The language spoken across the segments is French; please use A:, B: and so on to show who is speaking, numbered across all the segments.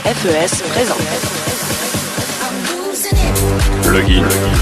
A: FES présente.
B: Plugin.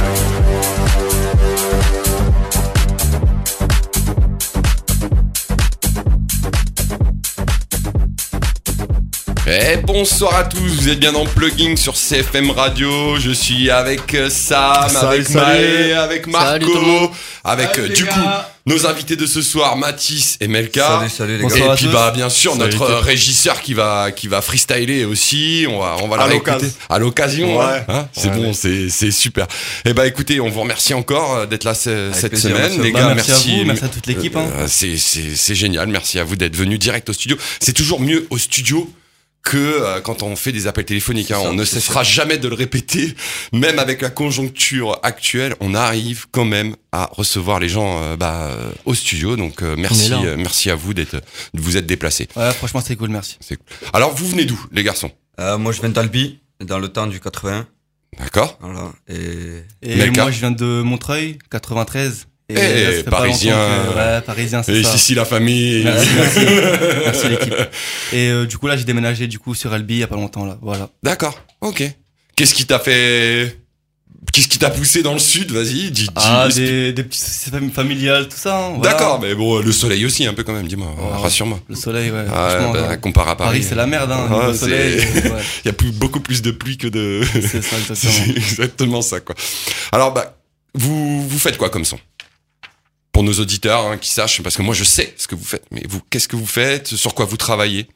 B: Et bonsoir à tous, vous êtes bien dans Plugin sur CFM Radio. Je suis avec Sam, avec Maë, avec Marco, avec du coup nos invités de ce soir, Mathis et Melka.
C: Salut les gars.
B: Et puis bien sûr notre régisseur qui va freestyler aussi. On va la réécouter à l'occasion.
C: Ouais.
B: Hein, c'est bon, c'est super. Et écoutez, on vous remercie encore d'être là cette
C: plaisir,
B: semaine, les
D: gars.
B: merci
D: à vous, merci à toute l'équipe.
B: C'est génial, merci à vous d'être venus direct au studio. C'est toujours mieux au studio que quand on fait des appels téléphoniques. On ne cessera jamais de le répéter. Même avec la conjoncture actuelle, on arrive quand même à recevoir les gens au studio. Donc merci à vous de vous être déplacés.
D: Ouais, franchement c'est cool, merci.
B: C'est cool. Alors vous venez d'où, les garçons?
C: Moi je viens d'Albi, dans le temps du 81.
B: D'accord.
C: Voilà. Et
D: moi je viens de Montreuil, 93.
B: Et parisien.
D: Parisien, c'est
B: et
D: ça.
B: ici la famille.
D: Merci l'équipe. Et du coup là j'ai déménagé sur Albi il y a pas longtemps là, voilà.
B: D'accord, ok. Qu'est-ce qui t'a poussé dans le sud? Vas-y, dis.
D: Des petits soucis familiales, tout ça. Voilà.
B: D'accord, mais bon, le soleil aussi un peu quand même, dis-moi, rassure-moi.
D: Le soleil, ouais. Franchement,
B: comparé à Paris.
D: C'est la merde, le soleil.
B: Il y a beaucoup plus de pluie que de.
D: C'est ça, exactement.
B: C'est exactement ça, quoi. Alors, vous faites quoi comme son? Pour nos auditeurs qui sachent, parce que moi je sais ce que vous faites, mais vous, qu'est-ce que vous faites? Sur quoi vous travaillez?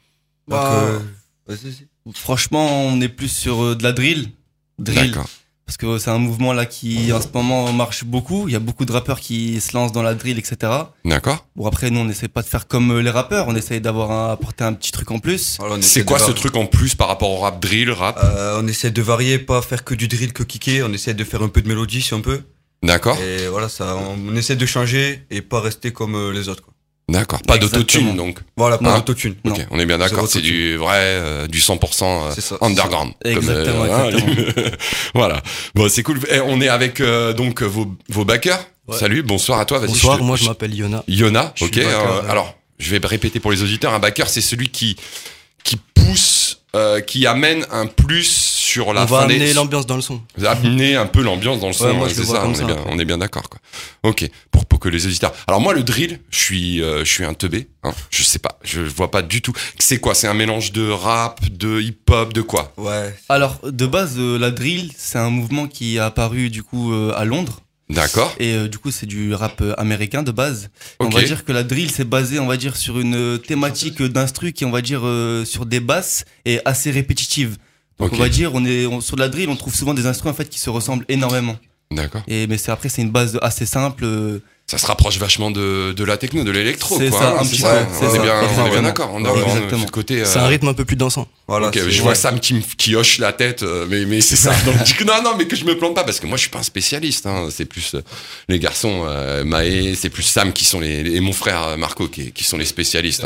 D: Franchement, on est plus sur de la drill.
B: D'accord.
D: Parce que c'est un mouvement là qui en ce moment marche beaucoup. Il y a beaucoup de rappeurs qui se lancent dans la drill, etc.
B: D'accord.
D: Bon, après nous on essaie pas de faire comme les rappeurs, on essaie apporter un petit truc en plus.
C: Voilà,
B: c'est quoi ce truc en plus par rapport au rap, drill, rap?
C: On essaie de varier, pas faire que du drill, que kicker. On essaie de faire un peu de mélodie si on peut.
B: D'accord.
C: Et voilà, on essaie de changer et pas rester comme les autres, quoi.
B: D'accord. Pas d'autotune, donc.
C: Voilà, pas d'autotune.
B: Ok, on est bien d'accord, c'est du vrai, du 100% underground.
D: Exactement, exactement.
B: Voilà. Bon, c'est cool. Et on est avec, donc, vos backers. Ouais. Salut, bonsoir à toi. Vas-y.
E: Bonsoir, moi je m'appelle Yona.
B: Yona, ok. Alors, je vais répéter pour les auditeurs. Un backer, c'est celui qui pousse, qui amène un plus sur la fin.
E: On va amener l'ambiance dans le son.
B: Amener un peu l'ambiance dans le son,
E: moi,
B: c'est ça, on est bien d'accord, quoi. Ok, pour que les auditeurs. Alors moi le drill, je suis un teubé, je sais pas, je vois pas du tout. C'est quoi? C'est un mélange de rap, de hip-hop, de quoi?
C: Ouais.
D: Alors de base la drill, c'est un mouvement qui est apparu du coup à Londres.
B: D'accord.
D: Et du coup c'est du rap américain de base.
B: Okay.
D: On va dire que la drill c'est basé, on va dire, sur une thématique d'instru qui, on va dire, sur des basses et assez répétitive. Donc on va dire sur de la drill on trouve souvent des instruments en fait qui se ressemblent énormément.
B: D'accord.
D: Mais après c'est une base assez simple.
B: Ça se rapproche vachement de la techno, de l'électro,
D: c'est
B: quoi.
D: Ça, un petit peu.
B: On est bien d'accord.
E: Côté, c'est un rythme un peu plus dansant.
B: Voilà. Okay, je vois Sam qui hoche la tête, mais c'est ça. Donc, non, mais que je me plante pas parce que moi je suis pas un spécialiste. C'est plus les garçons, Maë, c'est plus Sam qui sont et mon frère Marco qui sont les spécialistes.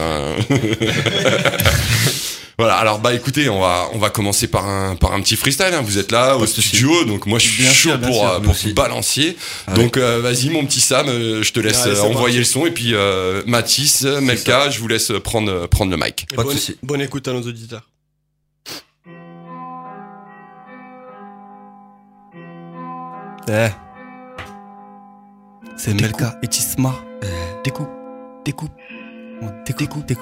B: Voilà, alors écoutez, on va commencer par un petit freestyle. Vous êtes là au studio, donc moi je suis chaud pour vous balancier. Donc vas-y mon petit Sam, je te laisse envoyer le son et puis Mathis, Melka, je vous laisse prendre le mic.
F: Bonne écoute à nos auditeurs.
D: C'est Melka et Tisma.
E: Découpe.
D: On découpe.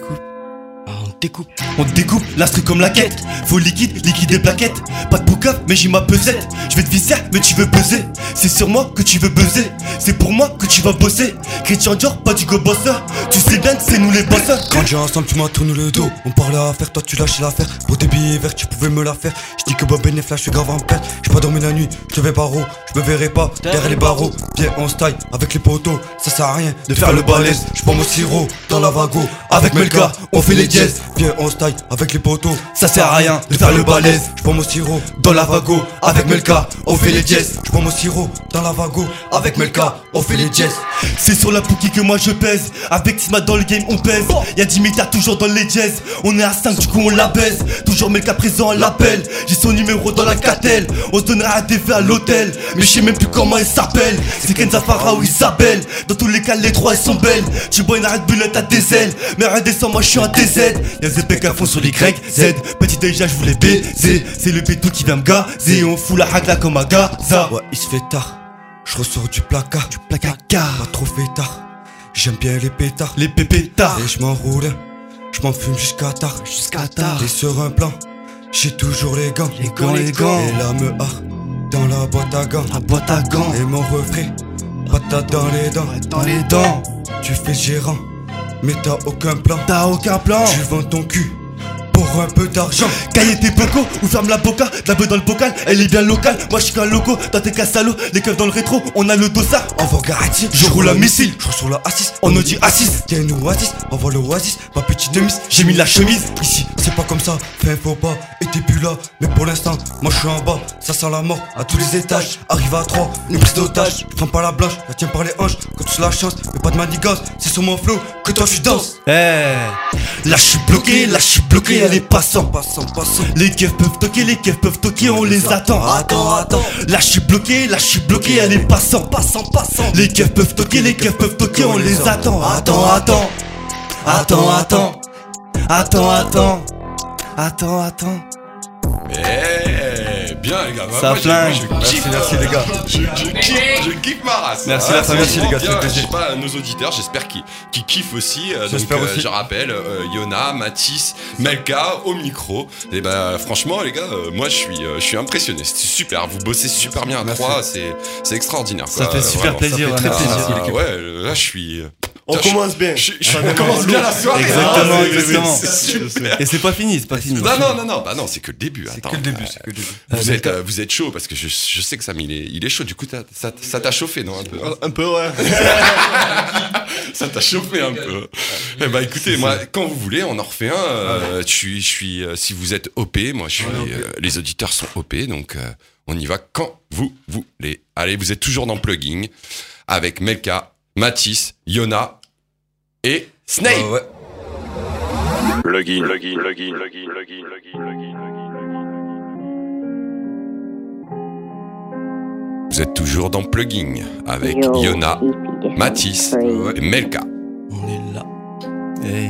E: On
D: découpe l'instru comme la quête. Faut liquide des plaquettes. Pas de boucave mais j'ai ma pesette. Je vais te viser mais tu veux buzzer. C'est sur moi que tu veux buzzer. C'est pour moi que tu vas bosser. Christian Dior, pas du go bosseur. Tu sais bien que c'est nous les bosseurs.
G: Quand j'ai ensemble tu m'as tourné le dos. On parlait à faire, toi tu lâchais l'affaire. Pour tes billets verts tu pouvais me la faire. J'dis que Bob Benef là j'suis grave en perte. J'ai pas dormi la nuit, je vais barreau. Je me verrai pas derrière les barreaux. Viens on se taille avec les poteaux. Ça sert à rien de faire le balèze. J'prends mon sirop dans la vago. Avec Melka on fait les dièses. Viens on se taille avec les poteaux.
D: Ça sert à rien de faire le balèze.
G: J'prends mon sirop dans la vago. Avec Melka on fait les dièses. J'prends mon sirop dans la vago. Avec Melka on fait les jazz.
D: C'est sur la bouquille que moi je pèse. Avec Tisma dans le game on pèse. Y'a 10 métas toujours dans les jazz. On est à 5 du coup on la baise. Toujours Melka présent à l'appel. J'ai son numéro dans la catelle. On se donnera à DV à l'hôtel. Mais je sais même plus comment elle s'appelle. C'est Kenza Farah ou Isabelle. Dans tous les cas les trois elles sont belles. Tu bois une arrête bulle t'as des ailes. Mais rien descend moi je suis un TZ. Y'a ZPK à fond sur les Y, Z. Petit déjà je voulais baiser. C'est le béton qui vient me gazer. On fout la hagla comme à Gaza.
G: Ouais il se fait tard. Je ressors du placard. Pas trop fait tard. J'aime bien les pétards.
D: Les pépétards.
G: Et je m'enroule. Je m'en fume jusqu'à tard. Et sur un plan, j'ai toujours les gants.
D: Les gants.
G: Et la me a dans la boîte à gants. Et mon refrain, patate dans les dents. Tu fais le gérant, mais t'as aucun plan. Tu vends ton cul pour un peu d'argent.
D: Cahier tes bocaux ou ferme la boca. De la beuh dans le bocal, elle est bien locale. Moi je suis qu'un loco, toi t'es qu'un salaud. Les keufs dans le rétro, on a le dossard.
G: On va garantir,
D: je roule un missile.
G: Je sur la assise,
D: on Audi A6.
G: T'es une oasis, on va l'oasis. Ma petite miss,
D: j'ai mis la chemise.
G: Ici c'est pas comme ça, fais un faux pas. Et t'es plus là, mais pour l'instant, moi je suis en bas. Ça sent la mort à tous les étages. Arrive à 3, une prise d'otage. Prends pas la blanche, la tiens par les hanches. Quand tu la chance, mais pas de manigance. C'est sur mon flow que toi tu danses.
D: Là je suis bloqué, elle est passant. Les keufs peuvent toquer, on les attend.
G: Attends.
D: Là je suis bloqué, elle est passant. Les keufs peuvent toquer, on les attend. Attends.
B: Bien les gars,
D: ça flingue.
B: Merci les gars. Je kiffe ma race.
D: Merci la famille, merci les gars.
B: Je sais pas, nos auditeurs, j'espère qu'ils kiffent aussi.
D: J'espère aussi.
B: Je rappelle, Yona, Mathis, Melka au micro. Et bah franchement les gars, moi je suis impressionné. C'est super, vous bossez super bien à 3, c'est extraordinaire.
D: Ça fait super plaisir,
B: très plaisir. Ouais, là je suis.
F: On commence bien.
B: On commence bien la soirée.
D: Exactement.
B: C'est super.
D: Et c'est pas fini.
B: Non, bah non, c'est que le début.
C: C'est que le début.
B: Vous êtes chaud parce que je sais que Sam il est chaud. Du coup, ça t'a chauffé, non, un peu.
F: Un peu, ouais.
B: Ça t'a chauffé un peu. Eh bah écoutez, moi, quand vous voulez, on en refait un. Je suis, si vous êtes OP, moi, je suis. Les auditeurs sont OP, donc on y va quand vous voulez. Allez, vous êtes toujours dans Plugging avec Melka, Mathis, Yona et Snape.
G: Ouais.
A: Plugin.
B: Vous êtes toujours dans Plugging avec Yona, Mathis et Melka.
D: On est là. Hey.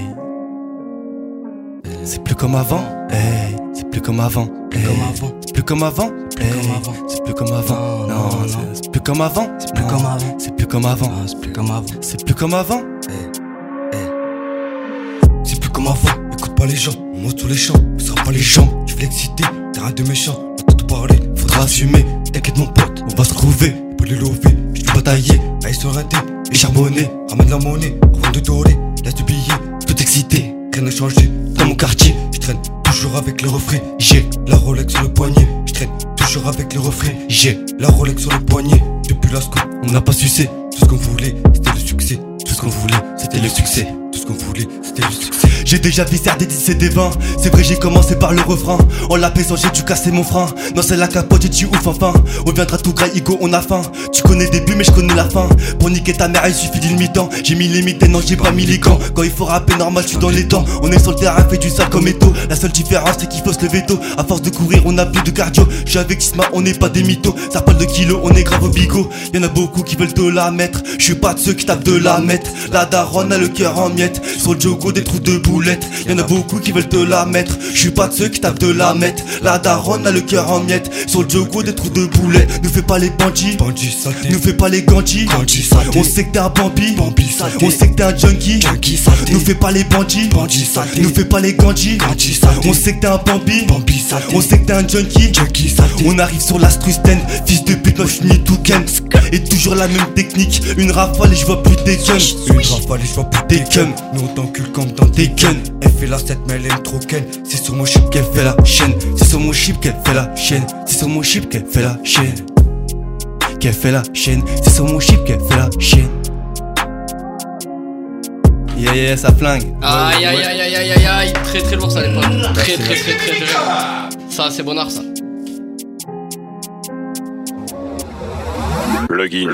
D: C'est plus comme avant. Hey. C'est plus comme avant. C'est plus comme avant. C'est plus comme avant. Non. C'est plus comme avant. C'est plus comme avant. C'est plus comme avant. C'est plus comme avant. C'est plus comme avant.
G: C'est plus comme avant. Écoute pas les gens, on monte sur les champs. On sera pas les jambes. Tu veux l'exciter, t'as rien de méchant. On peut te parler,
D: faudra assumer. T'inquiète mon pote, on va se trouver.
G: Pour les lever, je vais batailler. Aïe sur un thé, et charbonner. Ramène la monnaie, avant de dorer. Laisse du billet,
D: tout excité.
G: Rien n'a changé dans mon quartier. Je traîne toujours avec les refrains. J'ai la Rolex sur le poignet. Je traîne toujours avec les refrains. J'ai la Rolex sur le poignet. Depuis la scoop,
D: on n'a pas sucé.
G: Tout ce qu'on voulait, c'était le succès.
D: Tout ce qu'on voulait, c'était le succès.
G: Tout ce qu'on voulait, c'était le succès.
D: J'ai déjà visé des 10 et des 20. C'est vrai, j'ai commencé par le refrain. En l'apaisant, j'ai dû casser mon frein. Non, c'est la capote, j'ai dit ouf enfin. On viendra tout gras, Igo, on a faim. Tu connais le début, mais je connais la fin. Pour niquer ta mère, il suffit d'une mi-temps. J'ai mis les mitaines, non, j'ai pas mis les gants. Quand il faut rapper normal, je suis dans les temps. On est sur le terrain, fait du sale comme Eto. La seule différence, c'est qu'il faut se lever tôt. À force de courir, on a plus de cardio. Je suis avec Tisma, on n'est pas des mythos. Ça parle de kilos, on est grave au bigot. Y'en a beaucoup qui veulent te la mettre. Je suis pas de ceux qui tapent de la mettre. La daronne a le cœur en miettes. Sur le jogo, des trous de boulettes. Y'en a beaucoup qui veulent te la mettre. Je suis pas de ceux qui tapent de la mettre. La daronne a le cœur en miettes. Sur le jogo, des trous de boulettes. Ne fais pas les bandits, ne fais pas les gandis. On sait que t'es un bambi, on sait que t'es un junkie. Ne fais pas les bandits, ne fais pas les gandis. On sait que t'es un bambi, on sait que t'es un junkie. On arrive sur la Strusten, fils de pute, moi j'suis ni tout ken. Et toujours la même technique, une rafale et je vois plus des guns.
G: Une rafale et je vois plus des guns. Nous on t'encule comme dans des guns. Elle fait la 7 mais elle aime trop ken. C'est sur mon chip qu'elle fait la chaîne.
D: C'est sur mon chip qu'elle fait la chaîne. C'est sur mon chip qu'elle fait la chaîne. Qu'elle fait la chaîne. C'est sur mon chip qu'elle fait la chaîne. Yeah, ça flingue.
H: Aïe. Très très lourd ça les potes. Très. Ça c'est bon art ça.
A: Login.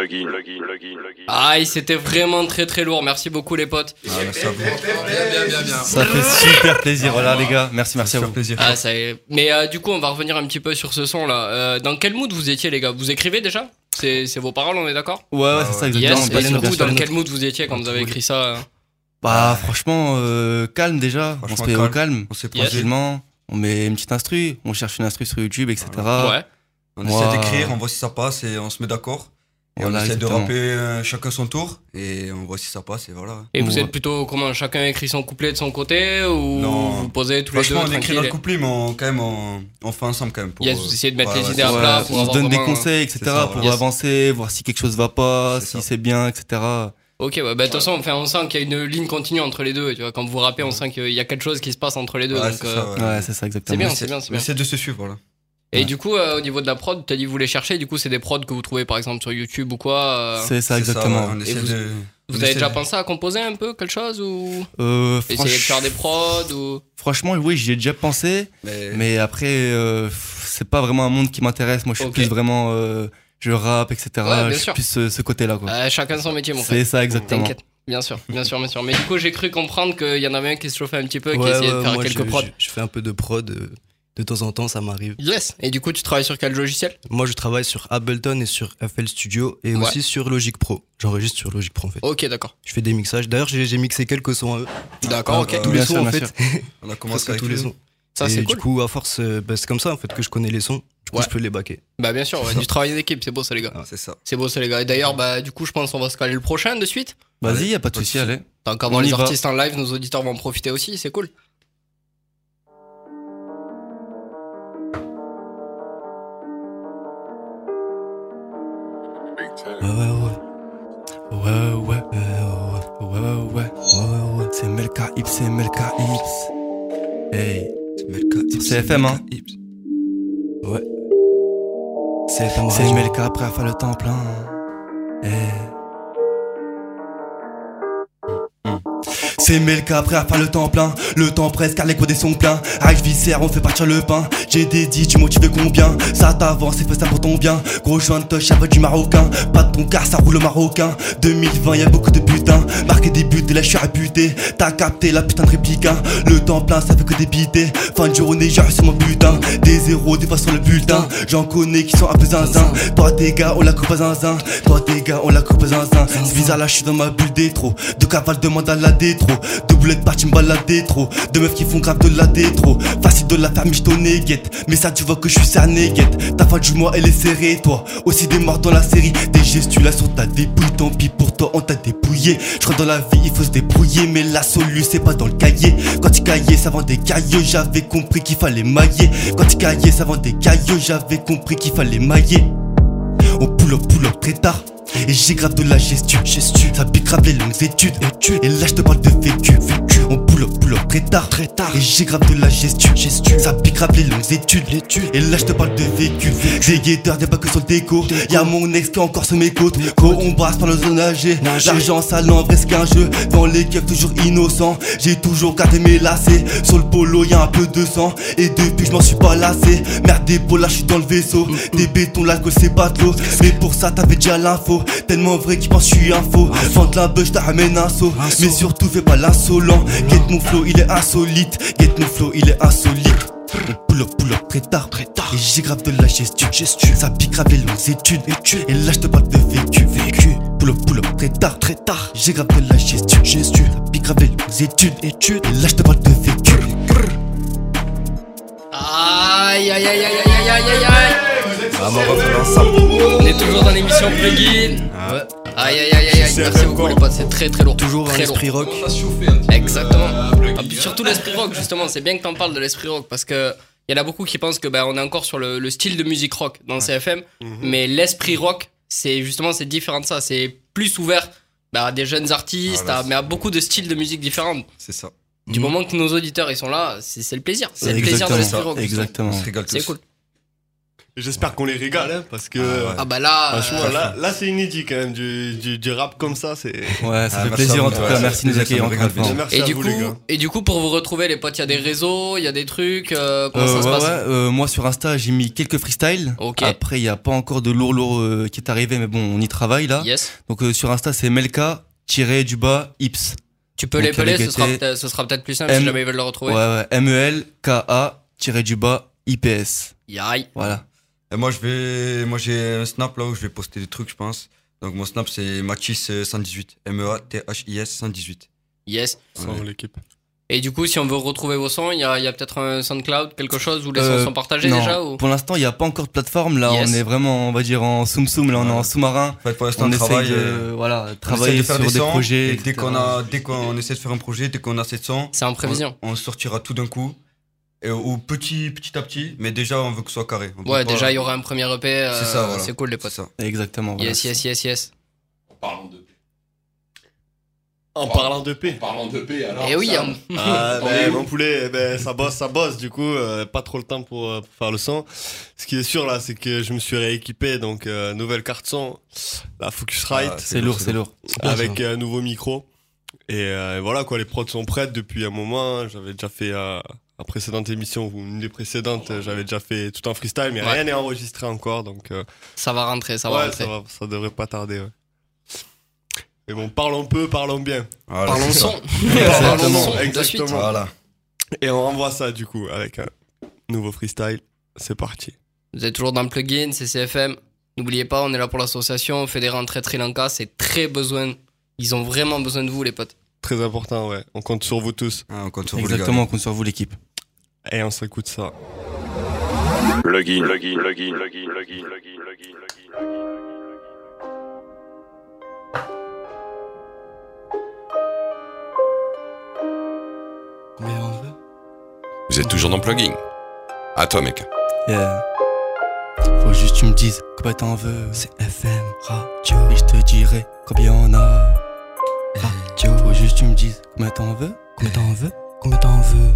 H: Aïe, c'était vraiment très très lourd. Merci beaucoup les potes.
C: Ah, merci à vous.
H: Bien.
D: Ça fait super plaisir, voilà les gars. Merci à vous.
C: Plaisir.
H: Ah, ça y est. Mais du coup, on va revenir un petit peu sur ce son là. Dans quel mood vous étiez, les gars? Vous écrivez déjà? C'est vos paroles, on est d'accord?
D: Ouais, c'est ça exactement.
H: Yes. Et du coup, dans quel mood vous étiez quand vous avez écrit ça?
D: Bah franchement, calme déjà. On se met au calme.
C: On s'est
D: Tranquillement. On met une petite instru. On cherche une instru sur YouTube, etc.
H: Ouais.
C: On essaie d'écrire, on voit si ça passe et on se met d'accord. Et
D: Voilà,
C: on essaie
D: exactement.
C: de rapper chacun son tour et on voit si ça passe et voilà.
H: Et vous
D: Ouais.
H: êtes plutôt comment? Chacun écrit son couplet de son côté ou
C: Non.
H: vous posez tous les deux
C: Franchement, on écrit
H: tranquille?
C: notre couplet, mais on fait ensemble quand même. Pour,
H: Yes, vous essayez de mettre les idées
C: c'est
H: à
C: ça.
H: plat pour
D: on se
H: avoir
D: donne des
H: vraiment-
D: conseils, etc.
C: C'est ça,
D: pour
H: yes.
D: avancer, voir si quelque chose va pas,
C: C'est
D: si
C: ça.
D: c'est bien, etc.
H: Ok, ouais, bah de toute façon, on sent qu'il y a une ligne continue entre les deux. Tu vois, quand vous rappez, on sent qu'il y a quelque chose qui se passe entre les deux.
C: Ouais,
H: donc,
C: c'est ça, ouais.
D: Ouais, c'est ça exactement.
H: c'est bien.
C: On essaie de se suivre, voilà.
H: Et
D: Ouais.
H: du coup, au niveau de la prod, t'as dit que vous les cherchez. Du coup, c'est des prods que vous trouvez par exemple sur YouTube ou quoi.
D: C'est ça exactement.
C: ouais, on essaie
H: vous-
C: de...
H: Vous avez déjà pensé à composer un peu quelque chose ou essayer de faire des prods ou.
D: Franchement, oui, j'y ai déjà pensé, mais après, c'est pas vraiment un monde qui m'intéresse. Moi, je suis
H: Ok.
D: plus vraiment, je rappe, etc.
H: Ouais, bien
D: je suis
H: sûr.
D: plus ce côté-là, quoi.
H: Chacun son métier, mon frère.
D: C'est ça exactement.
H: T'inquiète. Bien sûr. Mais du coup, j'ai cru comprendre qu'il y en avait un qui se chauffait un petit peu, qui
E: Ouais,
H: essayait de faire
E: moi,
H: quelques prods.
E: je fais un peu de prod. De temps en temps, ça m'arrive.
H: Yes. Et du coup, tu travailles sur quel logiciel?
E: Moi, je travaille sur Ableton et sur FL Studio et
H: Ouais.
E: aussi sur Logic Pro. J'enregistre sur Logic Pro en fait.
H: Ok, d'accord.
E: Je fais des mixages. D'ailleurs, j'ai mixé quelques sons à eux.
H: D'accord, ok.
E: Tous
D: Bien
E: les
D: sûr,
E: sons en
D: bien
E: fait.
D: sûr.
C: On a commencé
E: Presque
C: avec
E: tous les sons.
H: Ça,
E: et
H: c'est
E: du
H: cool.
E: coup, à force, c'est comme ça en fait que je connais les sons. Du coup,
H: Ouais.
E: je peux les baquer.
H: Bah, bien sûr, ouais, du travail d'équipe, c'est beau ça, les gars.
C: C'est ça.
H: C'est beau ça, les gars. Et d'ailleurs, bah, du coup, je pense qu'on va se caler le prochain de suite.
D: Vas-y, y a pas de souci, allez.
H: Tant qu'à voir
D: On y
H: les
D: va.
H: artistes en live, nos auditeurs vont en profiter aussi, c'est cool.
D: Ouais. C'est Melka Ips, c'est Melka Ips. Hey. Sur CFM, hein.
E: Ouais. CFM
D: C'est
E: Radio.
D: Melka prêt à faire le temps plein. Hey. C'est Melka prêt à faire le temps plein. Le temps presse car les codés sont pleins. Avec viscère on fait partir le pain. J'ai des dits, tu motives combien? Ça t'avance et fais ça pour ton bien. Gros joint de touch avec du marocain. Pas de ton car ça roule au marocain. 2020 y'a beaucoup de putain. Marquer des buts et là je suis réputé. T'as capté la putain de réplique hein. Le temps plein ça fait que débiter. Fin de journée j'ai reçu mon butin. Des zéros des fois sur le bulletin. J'en connais qui sont un peu zinzin. Toi tes gars on la coupe à zinzin. Toi tes gars on la coupe à zinzin. C'est bizarre là je suis dans ma bulle d'étro. De cavale demande à la détro. De boulettes parties me balader trop. De meufs qui font grave de la détro. Facile de la faire mais je t'en guette. Mais ça tu vois que je suis cerné guette. Ta fin du mois elle est serrée toi. Aussi des morts dans la série. Des gesticulations t'as débouillé. Tant pis pour toi on t'a dépouillé. Je crois dans la vie il faut se débrouiller. Mais la solu c'est pas dans le cahier. Quand tu caillais ça vend des cailloux. J'avais compris qu'il fallait mailler. Quand tu caillais ça vend des cailloux. J'avais compris qu'il fallait mailler. On pull up très tard. Et j'ai grave de la gestu. Ça pique grave les longues études. Et là je te parle de vécu. On pull up très tard. Et j'ai grave de la gestu. Ça pique grave les longues études. Et là je te parle de vécu. Des guetteurs, y'a pas que sur le déco. Y'a mon ex qui est encore sur mes côtes. Quand on brasse par nos zones nager. L'argent sale en vrai c'est qu'un jeu. Dans les keufs toujours innocent. J'ai toujours gardé mes lacets. Sur le polo y'a un peu de sang. Et depuis je m'en suis pas lassé. Merde des là je suis dans le vaisseau. Des bétons l'alcool c'est pas de l'eau. Mais pour ça t'avais déjà l'info. Tellement vrai qu'il pense que je suis un faux. Vends de la beuh, j't'amène un saut. Mais surtout fais pas l'insolent. Get mon flow, il est insolite. On pull up très tard. Et j'ai grave de la gestu. Ça pique grave les longues études. Et là j'te parle de vécu. Pull up très tard. J'ai grave de la gestu. Ça pique grave les longues études. Et là j'te parle de vécu.
H: Aïe.
C: Ah, mais on va faire ensemble.
H: On est toujours dans l'émission Plugin.
E: Ouais.
H: Aïe. Merci beaucoup les potes, c'est très lourd.
E: Toujours un
H: très lourd.
E: esprit rock.
H: Exactement. Surtout l'esprit rock justement, c'est bien que t'en parles de l'esprit rock parce que il y en a beaucoup qui pensent que on est encore sur le style de musique rock dans le CFM, mais l'esprit rock c'est différent de ça, c'est plus ouvert à des jeunes artistes, mais à beaucoup de styles de musique différents.
C: C'est ça.
H: Du moment que nos auditeurs ils sont là, c'est le plaisir, c'est le plaisir de l'esprit rock.
D: Exactement.
C: On se régale tous.
H: C'est cool.
F: J'espère qu'on les régale, hein, parce que
H: Ah bah là,
F: franchement, là c'est inédit quand même, du rap comme ça, c'est.
E: Ouais, ça fait
G: merci
E: plaisir
G: à
E: en
G: vous,
E: tout
G: ouais,
E: cas.
G: ça
E: Merci
G: fait
E: de nous
G: plaisir,
E: accueillir
G: ça me
E: encore une
G: régale,
E: fois.
F: Merci
H: et
F: à
H: du
F: vous,
H: coup,
F: les gars.
H: et du coup, pour vous retrouver, les potes, il y a des réseaux, il y a des trucs. Comment ça se passe
E: Moi sur Insta, j'ai mis quelques freestyles.
H: Ok.
E: Après, il y a pas encore de lourd qui est arrivé, mais bon, on y travaille là.
H: Yes.
E: Donc sur Insta, c'est Melka-Ips.
H: Tu peux
E: Donc,
H: l'épeler,
E: avec
H: ce sera peut-être plus simple si
E: M-
H: jamais ils veulent le
E: Ouais,
H: retrouver.
E: ouais, MELKA-IPS.
H: Yaï.
E: Voilà.
G: Et moi, j'ai un snap là où je vais poster des trucs, je pense. Donc, mon snap, c'est Mathis 118. MEATHIS 118.
H: Yes.
F: Sans l'équipe.
H: Et du coup, si on veut retrouver vos sons, il y a peut-être un SoundCloud, quelque chose où les sons sont partagés
E: non,
H: déjà ou...
E: pour l'instant, il n'y a pas encore de plateforme. Là,
H: Yes.
E: on est vraiment, on va dire, en soum-soum. Là, on est en sous-marin.
G: En fait, pour l'instant,
E: On
G: on
E: essaye
G: travaille.
E: de
G: On
E: travailler
G: essaie de faire
E: sur des
G: sons,
E: projets.
G: et
E: etc.
G: dès qu'on essaie de faire un projet, dès qu'on a cette son,
H: C'est en prévision.
G: on sortira tout d'un coup. Et au petit à petit, mais déjà, on veut que ce soit carré. On peut
H: Ouais,
G: pas-
H: déjà, il y aura un premier EP.
G: C'est ça, voilà.
H: C'est cool, les
G: C'est
H: potes.
G: ça.
E: Exactement. Voilà.
H: Yes.
B: Parlons de
F: En parlant de paix.
B: Parlons de paix, alors.
H: Et oui,
B: ça,
H: hein.
F: Ah,
B: On est où
F: mon poulet, ça bosse, du coup, pas trop le temps pour faire le son. Ce qui est sûr, là, c'est que je me suis rééquipé, donc, nouvelle carte son, la Focusrite,
G: Ah,
E: C'est lourd, c'est lourd.
F: avec un nouveau micro. Et voilà, quoi, les prods sont prêtes depuis un moment. J'avais déjà fait la précédente émission, ou une des précédentes, j'avais déjà fait tout en freestyle, mais
H: Ouais.
F: rien n'est enregistré encore, donc,
H: Ça va rentrer, ça va
F: ouais,
H: rentrer.
F: ça devrait pas tarder, ouais. Mais bon, parlons peu, parlons bien.
G: Voilà,
H: Parlons
G: c'est ça.
H: son.
F: Exactement,
H: son de suite.
F: exactement.
G: Voilà.
F: Et on renvoie ça du coup avec un nouveau freestyle. C'est parti.
H: Vous êtes toujours dans le plugin, c'est CFM. N'oubliez pas, on est là pour l'association, on fait des rentrées Sri Lanka, c'est très besoin. Ils ont vraiment besoin de vous, les potes.
F: Très important, ouais. On compte sur vous tous.
G: Ah, on compte sur vous, les gars.
E: Exactement, on compte sur vous, l'équipe.
F: Et on s'écoute ça.
A: Plugin.
E: Combien on veut?
B: Vous êtes toujours dans Plugging. À toi, mec.
E: Yeah. Faut juste que tu me dises combien t'en veux. C'est FM Radio. Et je te dirai combien on a. Radio. Faut juste que tu me dises combien t'en veux. Combien t'en veux. Combien t'en veux.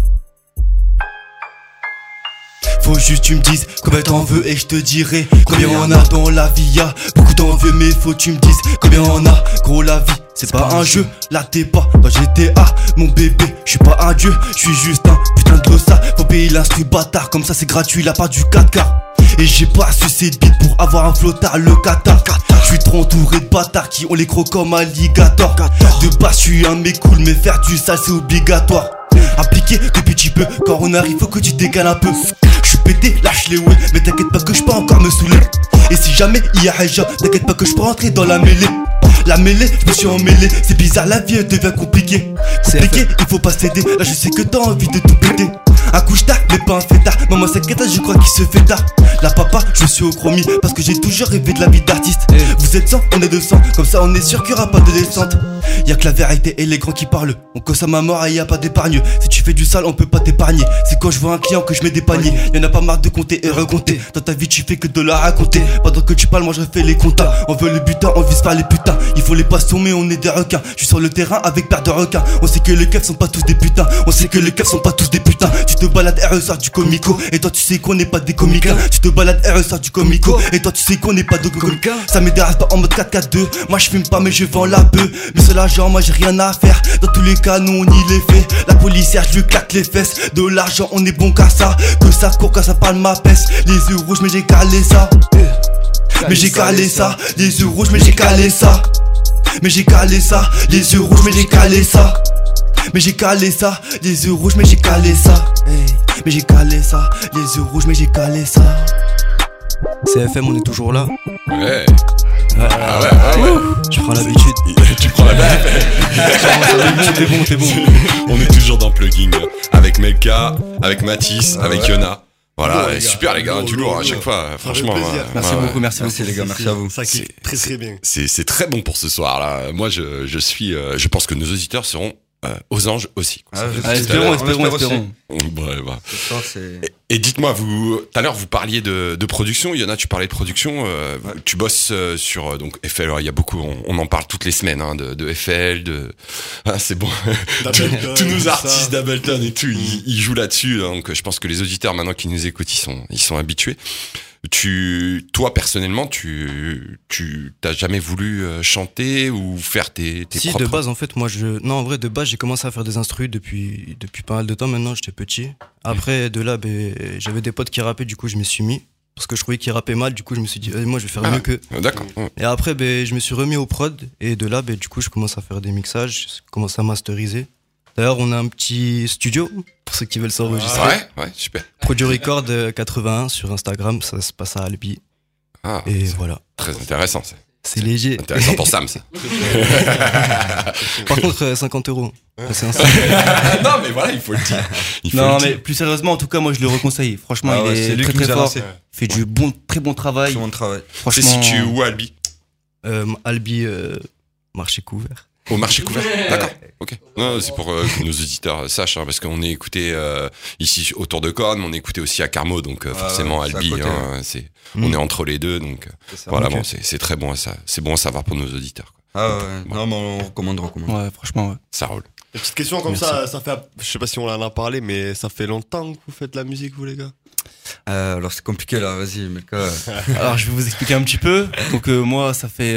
E: Faut juste que tu me dises combien t'en veux et je te dirai combien on a dans la vie. Y'a beaucoup d'envieux mais faut que tu me dises combien on a. Gros la vie c'est pas un jeu, là t'es pas dans GTA. Mon bébé, je suis pas un dieu, je suis juste un putain de dossard. Faut payer l'instru bâtard, comme ça c'est gratuit, la part du 4K. Et j'ai pas sucé de bite pour avoir un flotard, le Qatar. Je suis trop entouré de bâtards qui ont les crocs comme alligator. De base je suis un mec cool mais faire du sale c'est obligatoire. Appliqué depuis petit peu, quand on arrive faut que tu décales un peu. Je suis pété, lâche les ouais, mais t'inquiète pas que je peux encore me saouler. Et si jamais il y a hijab, t'inquiète pas que je peux rentrer dans la mêlée. La mêlée, je me suis emmêlé, c'est bizarre, la vie elle devient compliquée. Compliqué, il faut pas céder, là je sais que t'as envie de tout péter. Un couche tard, mais pas un fêtard. Maman s'inquiète, je crois qu'il se fait tard. La papa, je suis au chromie, parce que j'ai toujours rêvé de la vie d'artiste. Vous êtes 100, on est 200, comme ça on est sûr qu'il y aura pas de descente. Y'a que la vérité et les grands qui parlent. On consomme à mort et y a pas d'épargne. Si tu fais du sale, on peut pas t'épargner. C'est quand je vois un client que je mets des paniers. Y'en a pas marre de compter et recompter. Dans ta vie, tu fais que de la raconter. Pendant que tu parles, moi je refais les comptas. On veut le butin, on vise pas les putains. Il faut les poissons, mais on est des requins. Je suis sur le terrain avec paire de requins. On sait que les keufs sont pas tous des putains. On sait que les keufs sont pas tous des putains. Tu te balades et ressort du comico. Et toi, tu sais qu'on n'est pas des comiques. Tu te balades et ressort du comico. Et toi, tu sais qu'on n'est pas de comiques. Ça me dérange pas en mode 4-4-2. Moi, je fume pas, mais je vends la bœuf. Mais c'est l'argent, moi j'ai rien à faire. Dans tous les cas, nous on y les fait. La policière, je lui claque les fesses. De l'argent, on est bon qu'à ça. Que ça court quand ça parle ma peste. Les yeux rouges, mais j'ai calé ça. Mais j'ai calé ça. Les yeux rouges, mais j'ai calé ça. Mais j'ai calé ça. Les yeux rouges, mais j'ai calé ça. Mais j'ai calé ça. Les yeux rouges, mais j'ai calé ça. Hey. Mais j'ai calé ça. Les yeux rouges, mais j'ai calé ça.
C: CFM, on est toujours là.
B: Ouais.
C: Ah
B: ouais.
C: Tu prends l'habitude.
B: Tu prends la balle.
C: T'es bon.
B: On est toujours dans Plugging. Avec Melka, avec Mathis, avec Yona. Voilà,
F: Lourd, les gars.
B: super les gars, du lourd à
F: Lourd.
B: chaque fois. Franchement,
F: plaisir.
E: Merci
B: ouais,
E: beaucoup, merci
G: Merci
E: beaucoup.
G: les gars, merci à vous.
F: Ça clique très très bien.
B: C'est très bon pour ce soir là. Moi je pense que nos auditeurs seront aux anges aussi. Quoi.
C: Espérons.
B: Ouais, bah. Et dites-moi, tout à l'heure, vous parliez de production. Yona, tu parlais de production. Tu bosses sur donc FL. Alors, il y a beaucoup. On en parle toutes les semaines de FL. C'est bon. Tous nos artistes d'Ableton et tout, ils jouent là-dessus. Donc, je pense que les auditeurs maintenant qui nous écoutent, ils sont habitués. Toi personnellement, tu t'as jamais voulu chanter ou faire tes
I: Si,
B: propres...
I: de base, en fait, en vrai, de base, j'ai commencé à faire des instrus depuis pas mal de temps maintenant, j'étais petit. Après, de là, j'avais des potes qui rappaient, du coup, je me suis mis. Parce que je trouvais qu'ils rappaient mal, du coup, je me suis dit, moi, je vais faire mieux qu'eux.
B: D'accord.
I: Et après, je me suis remis au prod, et de là, du coup, je commence à faire des mixages, je commence à masteriser. D'ailleurs, on a un petit studio, pour ceux qui veulent s'enregistrer.
B: Ouais, super.
I: Produit Record 81 sur Instagram, ça se passe à Albi. Et voilà.
B: Très intéressant, ça.
I: C'est léger.
B: Intéressant pour Sam, ça.
I: Par contre, 50 €. C'est un
B: non, mais voilà, il faut le dire.
E: Mais plus sérieusement, en tout cas, moi, je le reconseille. Franchement, il est très fort. Il fait du très bon travail.
C: Franchement.
B: C'est situé où, Albi?
I: Albi, marché couvert.
B: Au marché couvert. D'accord. Ok. Non, c'est pour que nos auditeurs sachent, parce qu'on est écouté ici autour de Corne, mais on est écouté aussi à Carmaux, donc forcément Albi, on est entre les deux, donc voilà, bon, c'est très bon ça. C'est bon à savoir pour nos auditeurs. Quoi.
C: Non, mais on recommande.
I: Ouais, franchement, ouais.
B: Ça roule.
F: Une petite question comme ça fait, je sais pas si on en a parlé, mais ça fait longtemps que vous faites de la musique, vous les gars?
C: Alors c'est compliqué là, vas-y, Melka.
E: Alors je vais vous expliquer un petit peu. Donc moi, ça fait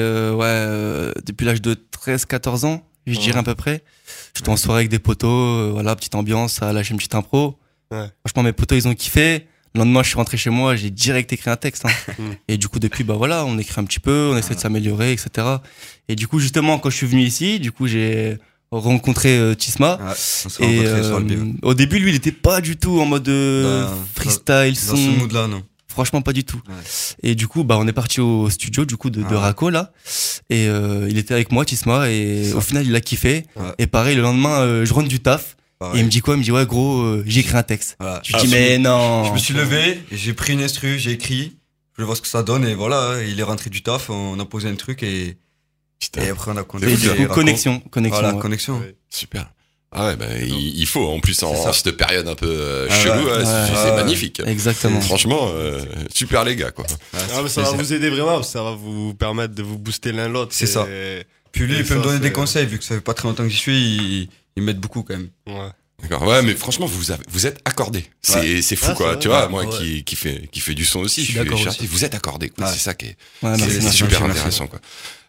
E: depuis l'âge de 13-14 ans, je dirais à peu près. J'étais en soirée avec des potos, petite ambiance, à lâcher une petite impro. Franchement, mes potos, ils ont kiffé. Le lendemain, je suis rentré chez moi, j'ai direct écrit un texte. Et du coup, depuis, on écrit un petit peu, on essaie de s'améliorer, etc. Et du coup, justement, quand je suis venu ici, j'ai rencontré Tisma. Et au début, lui, il était pas du tout en mode freestyle, son.
C: Dans ce mood-là, non.
E: Franchement, pas du tout. Et du coup, on est parti au studio, de Raco, là. Et il était avec moi, Tisma, et au final, il a kiffé. Et pareil, le lendemain, je rentre du taf. Et il me dit quoi? Il me dit, ouais, gros, j'ai écrit un texte. Je lui dis, mais non.
C: Je me suis levé, j'ai pris une instru, j'ai écrit. Je voulais voir ce que ça donne, et voilà, il est rentré du taf, on a posé un truc, et après, on a
E: connecté. Et du coup, connexion.
C: Voilà, connexion.
B: Super. Ah ouais, il faut, en plus, en cette période un peu chelou, c'est magnifique.
E: Exactement.
B: Franchement, super les gars, quoi.
F: Mais ça va vous aider vraiment, ça va vous permettre de vous booster l'un l'autre.
C: C'est ça. Puis lui, il peut me donner des conseils, vu que ça fait pas très longtemps que j'y suis, il m'aide beaucoup quand même.
B: D'accord. Ouais, mais franchement, vous êtes accordé. C'est fou, quoi. Tu vois, moi qui fait du son aussi, je suis chargé. Vous êtes accordé, quoi. C'est ça qui est, c'est super intéressant, quoi.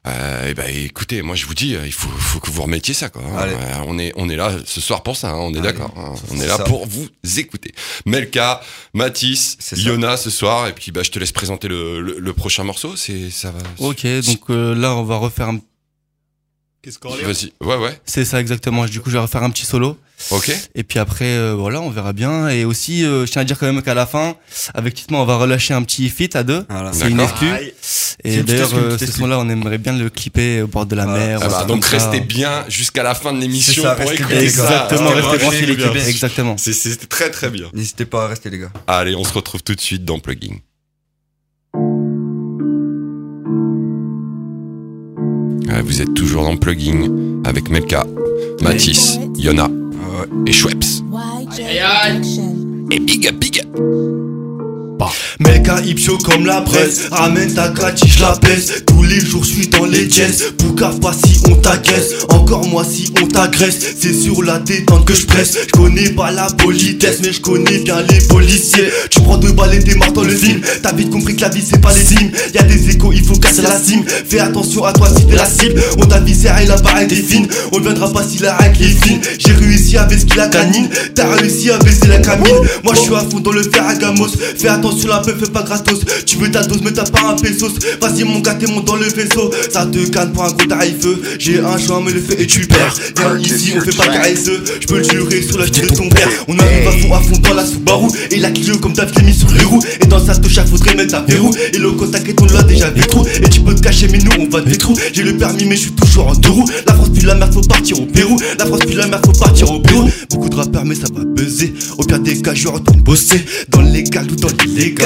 B: Écoutez, moi je vous dis, il faut que vous remettiez ça, quoi. On est là ce soir pour ça, on est d'accord. On est là pour vous écouter. Melka, Mathis, Yona ce soir, et puis je te laisse présenter le prochain morceau. Ça va.
E: Ok, donc là on va refaire un.
B: Vas-y. Ouais.
E: C'est ça exactement. Du coup, je vais refaire un petit solo.
B: Ok.
E: Et puis après, on verra bien. Et aussi, je tiens à dire quand même qu'à la fin, avec Tisma, on va relâcher un petit feat à deux. Voilà. C'est une exclu. Et d'ailleurs, ce son-là, on aimerait bien le clipper au bord de la mer.
B: Donc restez bien jusqu'à la fin de l'émission pour écouter
E: exactement,
B: ça.
E: Restez branchés l'équipe. Exactement.
B: C'était très très bien.
C: N'hésitez pas à rester, les gars.
B: Allez, on se retrouve tout de suite dans Plugging. Vous êtes toujours dans Plugging avec Melka, Mathis, Yona et Schweppes. Et big.
D: Melka Ipsio comme la presse, ramène ta gratis, je la baisse. Tous les jours je suis dans les jazz. Poucave pas si on t'agresse, encore moi si on t'agresse. C'est sur la détente que je presse. Je connais pas la politesse, mais je connais bien les policiers. Tu prends 2 balles et t'es mort dans le film. T'as vite compris que la vie c'est pas les hymnes. Y'a des échos, il faut casser la cime. Fais attention à toi si t'es la cible. On t'a visé et la barre est fine. On ne viendra pas si la règle est fine. J'ai réussi à baisser la canine. T'as réussi à baisser la camine. Moi je suis à fond dans le Ferragamos. Fais attention la peu, fais pas gratos. Tu veux ta dose mais t'as pas un pesos. Vas-y mon gars, t'es monte dans le vaisseau. Ça te canne pour un gros tarif-feu. J'ai un choix mais le fait et tu perds. Viens ici, on fait pas caresseux. Je peux le jurer sur la vie de ton père. On arrive à fond dans la Subaru. Et la Clio comme David l'a mis sur les roues. Et dans sa touche, faudrait mettre un verrou. Et le contact on l'a déjà vu trop. Et tu peux te cacher mais nous on va te trous. J'ai le permis mais je suis toujours en 2 roues. La France puis la merde faut partir au Pérou. La France puis la merde faut partir au Pérou. Beaucoup de rappeurs mais ça va buzzer. Au pire des cas je retourne bosser. Dans le légal ou dans l'illégal. Nous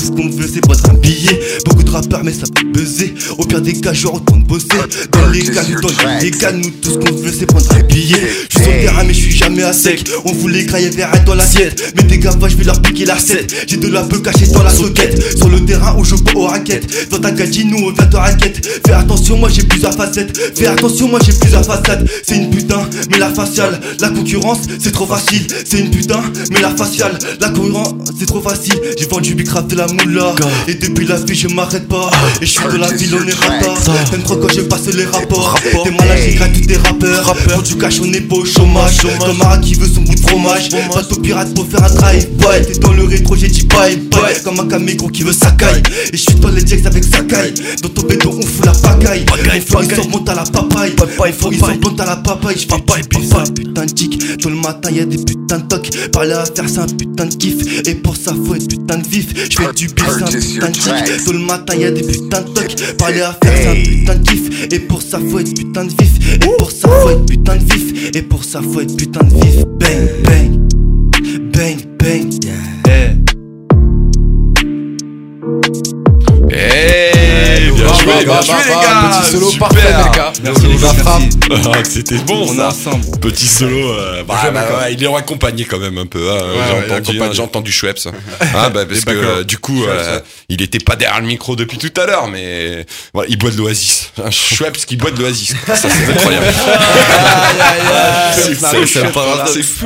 E: tout ce qu'on veut c'est prendre un billet. Beaucoup de rappeurs mais ça peut buzzer. Au pire des cas je retourne bosser. Dans les cannes, dans les cannes, nous tout ce qu'on veut c'est prendre un billet. Je suis sur le terrain mais je suis jamais à sec. On voulait grailler vers un dans l'assiette. Mais des gars je vais leur piquer la recette. J'ai de la peu cachée dans la soquette. Sur le terrain où je joue aux raquettes. Dans ta gadget nous on vient de raquette. Fais attention moi j'ai plusieurs facettes. Fais attention moi j'ai plusieurs façades. C'est une putain mais la faciale. La concurrence c'est trop facile. C'est une putain mais la faciale. La concurrence c'est trop facile. J'ai vendu du craft de la moula. Et depuis la vie je m'arrête pas. Et je suis de la ville on est rata. T'aimes trop quand je passe les rapports. T'es malade j'écrase tous tes rappeurs. Pour du cash on est pas au chômage. Comme Mara qui veut son bout de fromage. Passe au pirate pour faire un drive. T'es dans le rétro j'ai dit bye bye. Comme un camégo qui veut sa caille. Et je suis dans les jacks avec sa caille. Dans ton béton on fout la pagaille. Ils sont montent à la papaye. Ils sont montent à la papaye. Je fais du bif ça putain de tic. Tout le matin y'a des putains de tocs. Parler à faire c'est un putain de kiff. Et pour ça faut être putain de vif. Je fais du bif c'est un putain de tic. Tout le matin y'a des putains de tocs. Parler à faire c'est un putain de kiff. Et pour ça faut être putain de vif. Et pour ça faut être putain de vif. Et pour ça faut être putain de vif. Bang bang. Bang bang. Yeah.
B: Bien joué les gars.
J: Petit solo
B: Super.
J: parfait les gars.
B: Merci les gars.
J: frappe.
B: C'était bon
E: On est
B: ça.
E: ensemble.
B: Petit solo. Ouais, il est accompagné quand même un peu. J'ai entendu Schweppes. Parce que du coup, il était pas derrière le micro depuis tout à l'heure, mais voilà, il boit de l'Oasis. Un Schweppes qui boit de l'Oasis. Ça c'est incroyable. C'est fou.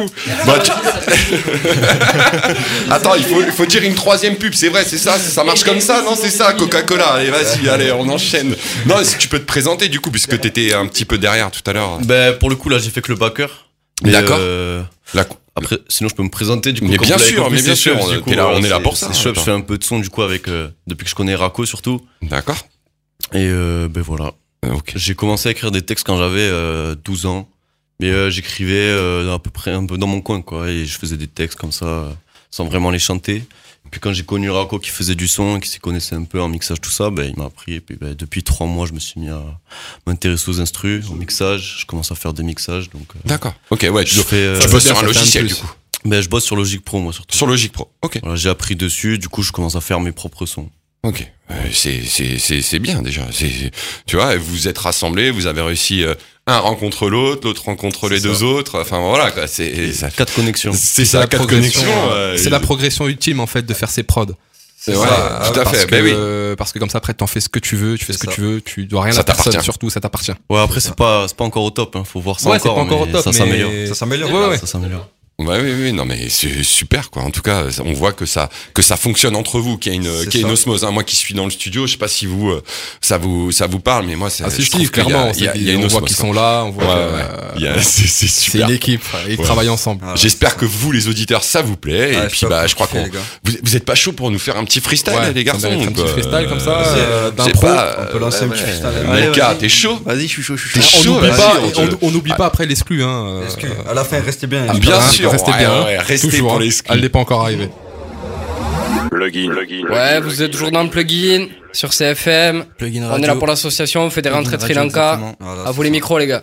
B: Attends, il faut dire une troisième pub. C'est vrai, c'est ça. Ça marche comme ça, non? C'est ça, Coca-Cola. Allez, vas-y, allez, on enchaîne. Non, si tu peux te présenter du coup, puisque t'étais un petit peu derrière tout à l'heure.
K: Pour le coup, là, j'ai fait que le backer.
B: D'accord.
K: Après, sinon, je peux me présenter du coup.
B: Mais bien sûr, on est là pour ça.
K: Je fais un peu de son du coup avec depuis que je connais Rako surtout.
B: D'accord.
K: Et voilà.
B: Ok.
K: J'ai commencé à écrire des textes quand j'avais 12 ans, mais j'écrivais à peu près un peu dans mon coin quoi, et je faisais des textes comme ça sans vraiment les chanter. Et puis quand j'ai connu Rako qui faisait du son, qui s'y connaissait un peu en mixage tout ça, il m'a appris. Et puis depuis 3 mois, je me suis mis à m'intéresser aux instrus, au mixage. Je commence à faire des mixages. Donc
B: d'accord. Ok, ouais. Tu
K: fais.
B: bosses sur un logiciel du coup.
K: Je bosse sur Logic Pro moi surtout.
B: Sur Logic Pro. Ok.
K: Voilà, j'ai appris dessus. Du coup, je commence à faire mes propres sons.
B: Ok, c'est bien déjà. Tu vois, vous êtes rassemblés, vous avez réussi. Un rencontre l'autre rencontre les deux autres. Enfin voilà, quoi. C'est
K: 4 connexions.
B: C'est ça, 4 connexions.
J: C'est la progression ultime en fait de faire ses prods.
B: C'est vrai, tout à fait.
J: Parce que comme ça après t'en fais ce que tu veux, tu fais ce que tu veux, tu dois rien
B: Ça
J: à personne,
B: t'appartient.
J: surtout ça t'appartient.
K: Ouais, après c'est pas encore au top. Faut voir ça
J: Ouais,
K: encore.
J: c'est pas encore au top,
K: ça
J: mais
K: s'améliore.
C: Ça s'améliore.
J: Ouais.
K: Ça s'améliore.
B: Ouais, oui, non, mais c'est super, quoi. En tout cas, on voit que ça fonctionne entre vous, qu'il y a une osmose. Hein. Moi qui suis dans le studio, je sais pas si vous, ça vous parle, mais moi, je trouve
J: clairement,
B: il y a une
J: on voit
B: osmose.
J: qu'ils sont là, on voit
B: c'est
J: c'est
B: super.
J: une équipe, ils travaillent ensemble.
B: J'espère que vous, les auditeurs, ça vous plaît. Et puis, je crois qu'on, vous êtes pas chaud pour nous faire un petit freestyle, les garçons?
J: Un petit freestyle comme ça,
B: d'impro.
C: On peut lancer un petit freestyle.
B: Mika, t'es chaud?
E: Vas-y, je suis chaud.
B: T'es chaud,
J: on n'oublie pas après l'exclu, hein.
C: À la fin, restez bien.
B: Bien sûr,
J: restez bien.
B: Restez
J: Toujours,
B: pour les
J: elle n'est pas encore arrivée.
A: Plugin.
H: Ouais, vous êtes toujours dans le plugin sur CFM.
I: Plugin
H: On
I: radio.
H: est là pour l'association, on fait des rentrées de Sri Lanka. À vous les micros, les gars.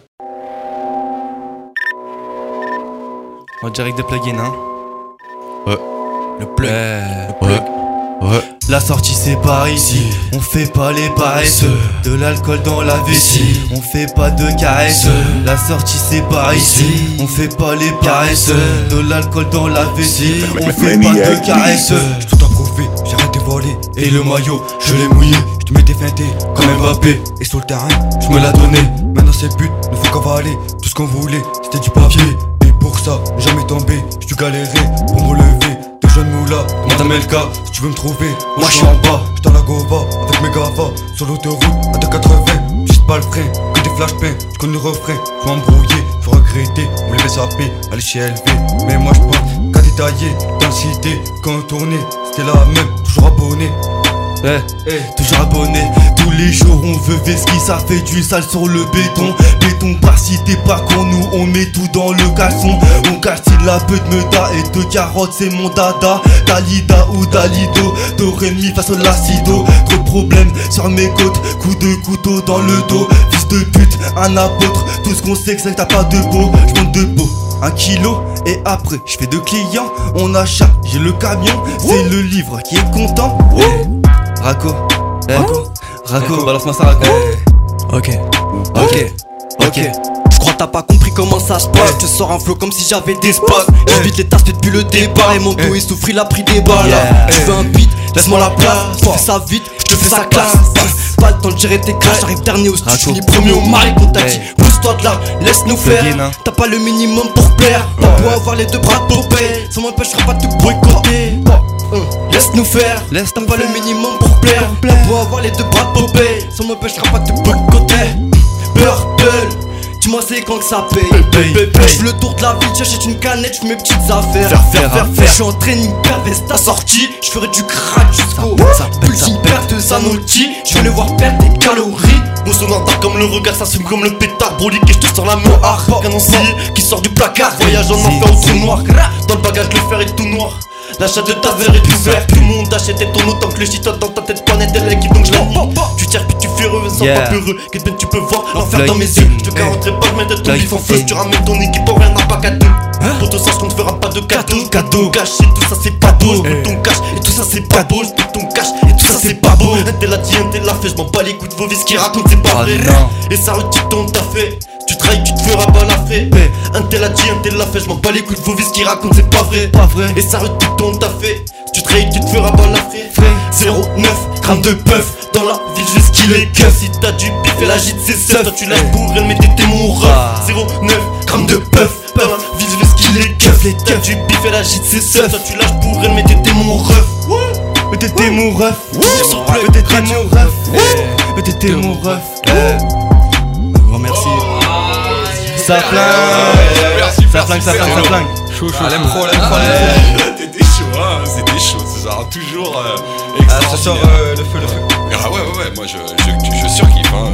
E: En direct de plugin, hein.
K: Ouais.
E: Le plug.
K: Ouais.
E: La sortie c'est par ici, on fait pas les paresseux. De l'alcool dans la vessie, on fait pas de caresses. La sortie c'est par ici, on fait pas les paresseux. De l'alcool dans la vessie, on fait pas de caresses.
G: J'suis tout accroché, j'ai rien dévoilé.
E: Et le maillot, je l'ai mouillé,
G: J'te m'étais feinté
E: comme Mbappé.
G: et sur le terrain,
E: Je me la donnais,
G: maintenant c'est le but, ne faut cavaler. Tout ce qu'on voulait, c'était du papier. Et pour ça, jamais tombé, j'tu galéré pour me lever. De jeunes moulas,
E: Madame Elka,
G: si tu veux me trouver,
E: moi je suis en bas.
G: J'suis dans la Gova, avec mes gavas, sur l'autoroute, à 2,80. J'suis pas le frein, que des flashbangs, j'connais le refrain. J'suis embrouillé, faut regretter, on me les sapé à l'échelle élevée. Mais moi j'pense qu'à détailler, dans le cité, quand on tournait, c'était la même, toujours abonné.
E: Toujours abonné, tous les jours on veut Veski, ça fait du sale sur le béton. Béton par si t'es pas con, nous on met tout dans le caleçon. On castine la peu de meuta et de carottes, c'est mon dada. Dalida ou Dalido, Dorémi face au lacido. Trop de problèmes sur mes côtes, coup de couteau dans le dos. Fils de pute, un apôtre, tout ce qu'on sait que c'est que t'as pas de peau. J'monte de peau, 1 kilo et après je fais 2 clients. On a chargé le camion, c'est le livre qui est content. Raco, Raco, balance-moi ça Raco.
I: Ok. Je crois t'as pas compris comment ça se passe. Je te sors un flow comme si j'avais des spots. J'évite les tasses depuis le départ. Et mon dos il souffre, il a pris des balles. Tu veux un beat, laisse-moi la place. Tu fais ça vite, je te fais ça classe. Pas le temps de gérer tes crashs. J'arrive dernier au studio, ni premier au mic. On t'a dit, pousse-toi de là, laisse-nous faire. T'as pas le minimum pour plaire. T'as beau avoir les deux bras de Popeye, ça m'empêchera pas de te boycotter. Laisse-nous faire, t'as pas le minimum pour plaire. T'as beau avoir les deux bras de Popeye, ça m'empêchera pas de te boycotter. Purple, dis-moi c'est quand que ça paye. Je le tour de la ville, j'achète une canette, j'fais mes petites affaires. Je suis en training, Pervesta sortie, je ferai du crack jusqu'au ultime perte de Zanotti. Je vais le voir perdre des calories.
D: Mon son entend comme le regard, ça s'allume comme le pétard brolique. Et je te sors la Mohawk, canon scié qui sort du placard. Voyage en enfer au trou noir, dans le bagage le fer est tout noir. L'achat de ta verre est tout vert. Tout le monde achète ton autant que le shit dans ta tête planète elle l'équipe donc je la nie. Tu tires puis tu fais heureux sans pas peureux. Qu'est-ce que tu peux voir l'enfer dans mes yeux. Je te garantirai pas de mettre ton bif en feu. Tu ramènes ton équipe en rien n'a pas qu'à deux. Pour ton sens qu'on ne fera pas de cadeau. Cash et tout ça c'est pas beau. J'peux ton cash et tout ça c'est pas beau. J'peux ton cash et tout ça c'est pas beau. Un tel a dit, un tel l'a fait. J'm'en bats les coups de vos vies qui racontent c'est pas vrai. Et ça retire ton t'a fait. Tu trahis, tu te feras pas la fée. Un tel a dit, un tel l'a fait. J'm'en bats les coups de vos vies qui racontent c'est pas vrai. Et ça retire ton t'a fait. Tu trahis, tu te feras pas la fée. 0,9 grammes de bœuf dans la ville jusqu'il est keuf. Si t'as du bif et la gîte c'est seul. Toi tu lâches pour elle mais t'étais mon ref. 0,9 grammes de bœuf dans la ville jusqu'il est keuf. T'as du bif et la gîte c'est seul. Toi tu lâches pour elle mais t'étais mon ref. Mais t'étais mon ref. Mais t'étais mon ref. Mais t'étais mon ref.
E: Grand merci. Ça flingue. Ça flingue.
B: Chaud. T'étais chaud, hein, c'était chaud. Ça sera toujours extraordinaire.
C: Ça sort le feu.
B: Ah ouais, moi je surkiffe. Hein.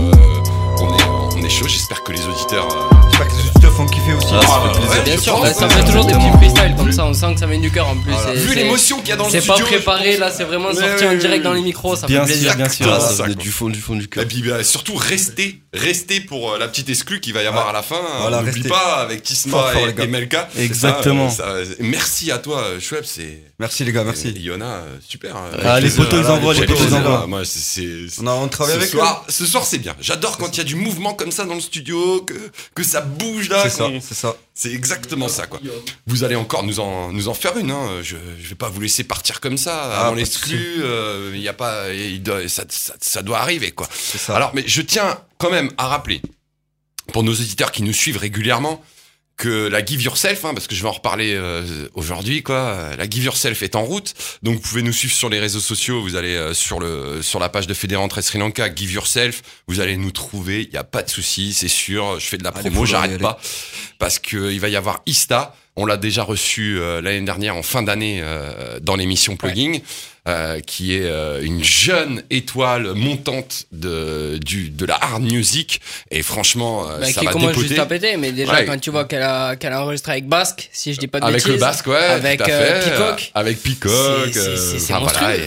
B: On est chaud, j'espère que les auditeurs.
C: J'espère que les auditeurs font kiffer aussi.
H: Ça fait plaisir. Bien sûr, ça fait toujours des petits freestyles comme ça, on sent que ça vient du cœur en plus.
B: Vu l'émotion qu'il y a dans le studio.
H: C'est pas préparé là, c'est vraiment sorti en direct dans les micros, ça fait plaisir.
E: Bien sûr.
K: Ça venait du fond du cœur.
B: Et puis surtout restez pour la petite exclue qu'il va y avoir à la fin.
C: Voilà,
B: n'oublie pas avec Tisma et Melka.
E: Exactement.
B: Merci à toi, Choueb.
C: Merci les gars, merci.
B: Et Yona, super.
E: Les potos ils envoient, les potos ils envoient.
B: Moi,
C: on travaille avec eux.
B: Ce soir, c'est bien. J'adore quand il y a du mouvement comme ça dans le studio, que ça bouge là.
C: C'est ça.
B: C'est exactement ça, quoi. Vous allez encore nous en faire une, hein. Je vais pas vous laisser partir comme ça avant l'exclu. Il y a pas, ça doit arriver, quoi.
C: C'est ça.
B: Alors, mais je tiens quand même à rappeler pour nos auditeurs qui nous suivent régulièrement que la Give Yourself, hein, parce que je vais en reparler aujourd'hui, quoi. La Give Yourself est en route, donc vous pouvez nous suivre sur les réseaux sociaux. Vous allez sur la page de Fédérentrée Sri Lanka, Give Yourself, vous allez nous trouver. Il y a pas de souci, c'est sûr. Je fais de la promo, j'arrête pas, parce que il va y avoir Ista. On l'a déjà reçu l'année dernière en fin d'année dans l'émission Plugging. Qui est une jeune étoile montante de la hard music, et franchement ça
H: qui
B: va
H: commence
B: dépoter.
H: juste à péter, mais déjà quand tu vois qu'elle a enregistré avec Basque, si je dis pas de
B: avec
H: bêtises,
B: le Basque, ouais,
H: avec
B: tout à fait,
H: Peacock,
B: avec Peacock,
H: c'est monstrueux.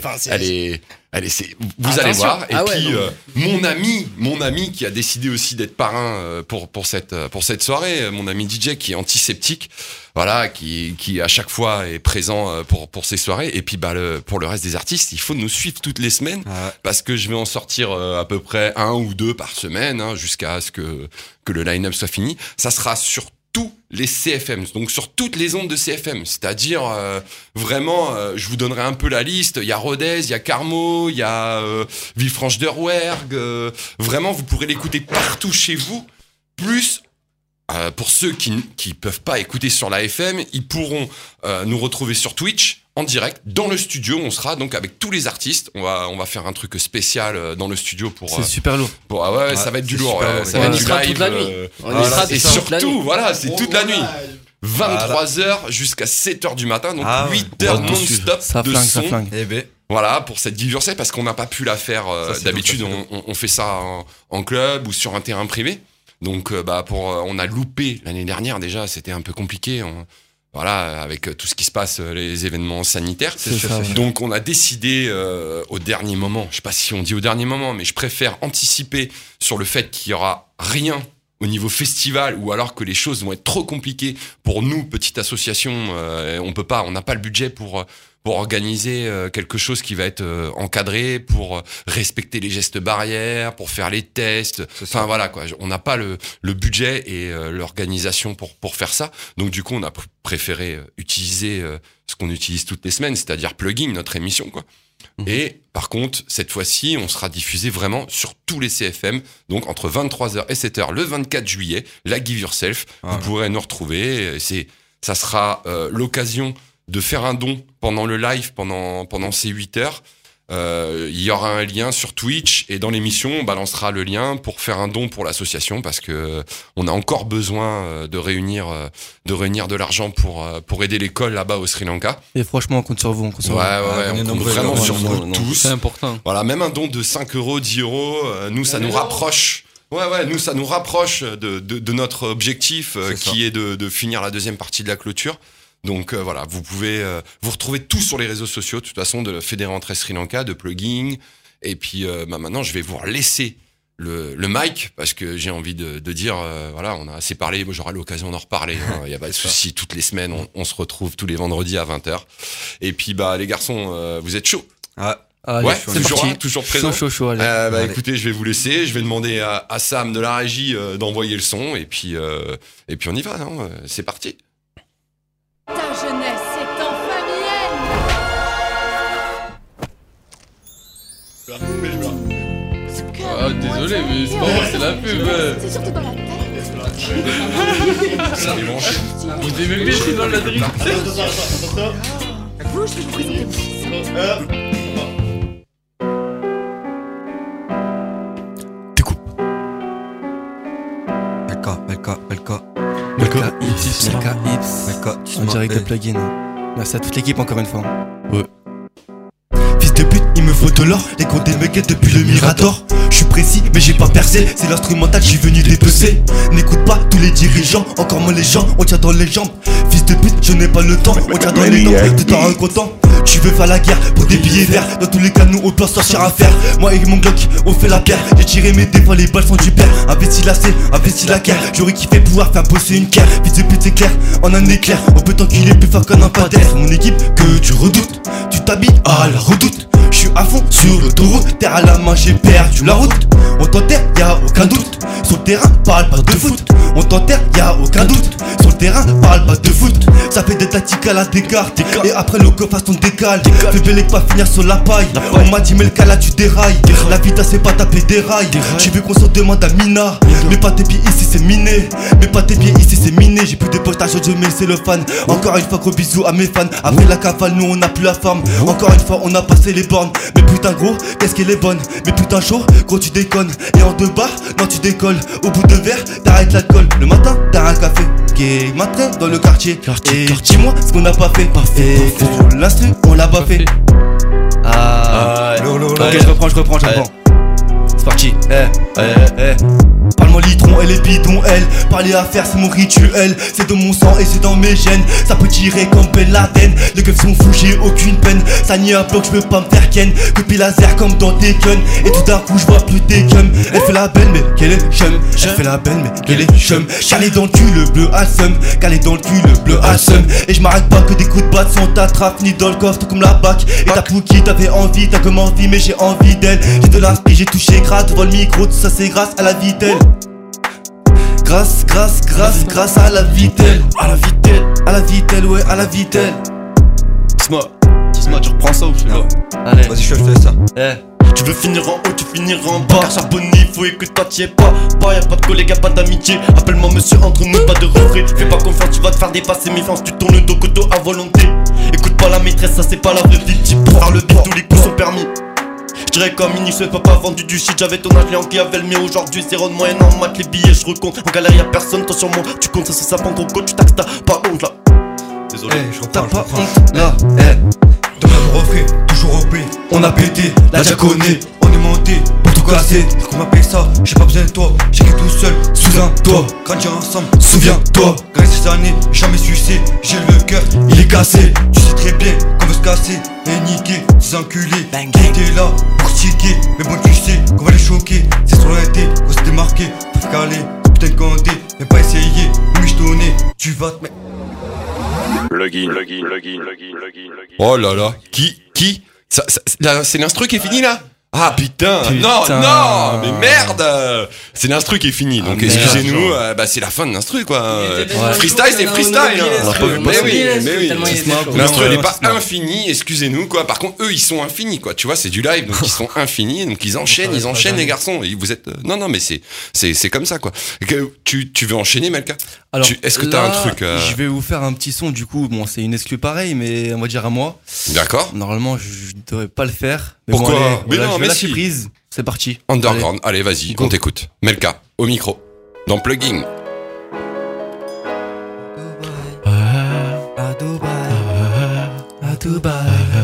B: Vous allez voir. Et
H: ah ouais,
B: puis mon ami qui a décidé aussi d'être parrain pour cette soirée, mon ami DJ qui est antiseptique, voilà, qui à chaque fois est présent pour ces soirées. Et puis pour le reste des artistes, il faut nous suivre toutes les semaines, parce que je vais en sortir à peu près 1 ou 2 par semaine, hein, jusqu'à ce que le line-up soit fini. Ça sera sur tous les CFM, donc sur toutes les ondes de CFM, c'est-à-dire vraiment, je vous donnerai un peu la liste. Il y a Rodez, il y a Carmo, il y a Villefranche-de-Rouergue. Vraiment, vous pourrez l'écouter partout chez vous. Plus, pour ceux qui peuvent pas écouter sur la FM, ils pourront nous retrouver sur Twitch en direct dans le studio. On sera donc avec tous les artistes. On va faire un truc spécial dans le studio pour.
E: C'est super lourd.
B: Ça va être du lourd. Ça va être du live.
H: Toute la nuit.
B: Et surtout, voilà, c'est toute la nuit. 23h jusqu'à 7h du matin, donc 8h non-stop de son.
E: Ça flingue.
B: Voilà, pour cette Give Yourself, parce qu'on n'a pas pu la faire. D'habitude, on fait ça en club ou sur un terrain privé. Donc, on a loupé l'année dernière déjà, c'était un peu compliqué. Voilà, avec tout ce qui se passe, les événements sanitaires. Donc, on a décidé au dernier moment, je sais pas si on dit au dernier moment, mais je préfère anticiper sur le fait qu'il y aura rien au niveau festival, ou alors que les choses vont être trop compliquées pour nous, petite association, on n'a pas le budget pour organiser quelque chose qui va être encadré, pour respecter les gestes barrières, pour faire les tests. Enfin voilà quoi, on n'a pas le budget et l'organisation pour faire ça. Donc du coup, on a préféré utiliser ce qu'on utilise toutes les semaines, c'est-à-dire Plugin, notre émission quoi. Et par contre, cette fois-ci, on sera diffusé vraiment sur tous les CFM, donc entre 23h et 7h le 24 juillet, la Give Yourself. Vous pourrez nous retrouver. Ça sera l'occasion de faire un don pendant le live, pendant ces 8 heures. Il y aura un lien sur Twitch et dans l'émission, on balancera le lien pour faire un don pour l'association parce que on a encore besoin de réunir de l'argent pour aider l'école là-bas au Sri Lanka.
E: Et franchement, on compte sur vous. On compte
B: vraiment sur vous tous.
J: C'est important.
B: Voilà, même un don de 5 euros, 10 euros, nous, ça nous rapproche. Nous, ça nous rapproche de notre objectif qui est de finir la deuxième partie de la clôture. Donc voilà, vous pouvez vous retrouver tout sur les réseaux sociaux, de toute façon, de Fédéré Entrée Sri Lanka, de Plugin. Et puis maintenant, je vais vous laisser le mic parce que j'ai envie de dire, voilà, on a assez parlé, j'aurai l'occasion d'en reparler. Il n'y a pas de souci, toutes les semaines, on se retrouve tous les vendredis à 20h. Et puis les garçons, vous êtes chauds. Ouais, toujours présent.
E: Chaud, allez.
B: Écoutez, je vais vous laisser. Je vais demander à Sam de la régie d'envoyer le son. Et puis on y va, non ? C'est parti.
L: Ta jeunesse est en famille.
J: Ah, désolé, mais c'est pas moi, c'est la pub.
L: C'est surtout dans la tête.
B: Ça démange.
J: Vous aimez bien, c'est dans la drink.
L: Vous, je vais vous présenter mon
E: Melka Ips, en direct de Plugin. Merci à toute l'équipe encore une fois.
D: Ouais. Fils de pute, il me faut de l'or, les comptes des mecs depuis le Mirador. Je suis précis, mais j'ai pas percé, c'est l'instrumental, je suis venu dépecer. N'écoute pas tous les dirigeants, encore moins les gens, on tient dans les jambes. Fils de pute, je n'ai pas le temps, on tient dans les dents, t'es dans un content. Tu veux faire la guerre pour des billets verts. Dans tous les cas, nous on peut sortir à faire. Moi et mon Glock, on fait la paire. J'ai tiré mes défauts, les balles sont du père. Investi la C, investi la guerre. J'aurais kiffé pouvoir faire bosser une guerre. Fils de pute, c'est clair, en un éclair. On peut t'enculer plus fort qu'un impatère. C'est mon équipe que tu redoutes. Tu t'habilles à la redoute. Je suis à fond sur l'autoroute. Terre à la main, j'ai perdu la route. On t'enterre, y'a aucun doute. Sur le terrain, parle pas de foot. On t'enterre, y'a aucun doute. Sur le terrain, parle pas de foot. Ça fait des tactiques à la Descartes. Et après le coffre, on décale. Fais belle pas finir sur la paille. On m'a dit, mais le cas là, tu dérailles. La vita, c'est pas taper des rails. J'ai vu qu'on se demande à Mina. Mais pas tes pieds ici, c'est miné. Mais pas tes pieds ici, c'est miné. J'ai plus de postages, je mets c'est le fan. Encore une fois, gros bisous à mes fans. Après la cavale, nous on a plus la forme. Encore une fois, on a passé les bornes. Mais putain, gros, qu'est-ce qu'elle est bonne. Mais putain, chaud, gros, tu déconnes. Et en 2 bars, non, tu décolles. Au bout de verre, t'arrêtes l'alcool. Le matin, t'as un café qui est matin dans le quartier. Et dis-moi ce qu'on a pas fait. Et pour l'instru, on l'a pas fait. Ok, je reprends. C'est parti. Parle-moi litron, elle est bidon, elle. Parler à faire, c'est mon rituel. C'est dans mon sang et c'est dans mes gènes. Ça peut tirer comme Ben Laden. Les gueules sont fous, j'ai aucune peine. Ça nie un bloc, je peux pas me faire ken. Copie laser comme dans Tekken. Et tout d'un coup, je vois plus des cum. Elle fait la belle, mais qu'elle est chum. Elle fait la belle, mais qu'elle est chum. Calé dans le cul, le bleu à seum. Calé dans le cul, le bleu à seum. Et je m'arrête pas que des coups de batte sont ta trappe. Ni dans le coffre, tout comme la bac. Et ta pouki, t'avais envie, t'as comme envie, mais j'ai envie d'elle. J'ai de l'inspi, j'ai touché grâce devant le micro. Tout ça, c'est grâce à la vie d'elle. Grâce à la vitelle. À la vitelle, ouais, à la vitelle.
K: Dis-moi, tu reprends ça ou je fais là?
E: Allez,
C: Vas-y, je fais ça.
K: Tu veux finir en haut, tu finiras en bas. Car charbonné, faut que toi t'y es pas. Y'a pas de collègue, y'a pas d'amitié. Appelle-moi monsieur, entre nous, pas de refrain. Fais pas confiance, tu vas te faire dépasser. Méfiance, tu tournes le dos coteau à volonté. Écoute pas la maîtresse, ça c'est pas la vraie vie. Type pour faire le beat, tous les coups sont permis. J'dirais comme Mini, je papa vendu du shit. J'avais ton âge, les qui avait le mien. Aujourd'hui, zéro de moyenne en maths, les billets, je recompte. En galère, y'a personne, toi sur moi. Tu comptes ça, c'est ça, pas en gros, tu taxes, t'as pas honte là. Désolé,
C: T'as
E: pas honte là.
C: Dans le refrain, toujours OP. On a pété, la diaconée. On est monté pour tout casser. Qu'on m'appelle ça, j'ai pas besoin de toi. J'écris tout seul, sous un toit. Grandi ensemble, souviens-toi. Grâce ces années, jamais sucé. J'ai le cœur, il est cassé. Tu sais très bien qu'on veut se casser et niquer ces enculés. T'es là pour tiquer, mais bon tu sais qu'on va les choquer. C'est sur la tête qu'on s'est démarqué. Faut caler,
G: putain de Candé. Viens pas essayer, oui je t'onnais, tu vas te mettre.
A: Login.
B: Oh là là. Qui là, c'est l'instru qui est fini là? Ah putain. Non, mais merde. C'est l'instru qui est fini, donc excusez-nous, c'est la fin de l'instru quoi. Freestyle c'est freestyle. Mais oui. L'instru n'est pas infini, excusez-nous quoi. Par contre eux ils sont infinis quoi. Tu vois c'est du live donc ils sont infinis donc ils enchaînent les garçons. Et vous êtes non mais c'est comme ça quoi. Tu veux enchaîner Melka?
E: Alors,
B: est-ce que t'as un truc
E: Je vais vous faire un petit son du coup. Bon, c'est une exclu pareil, mais on va dire à moi.
B: D'accord.
E: Normalement, je devrais pas le faire. Mais
B: pourquoi?
E: Bon, allez,
B: mais
E: voilà,
B: non,
E: je vais
B: mais
E: lâcher prise. C'est parti.
B: Underground. Allez vas-y, on t'écoute. Melka, au micro, dans Plugin.
E: À Dubaï.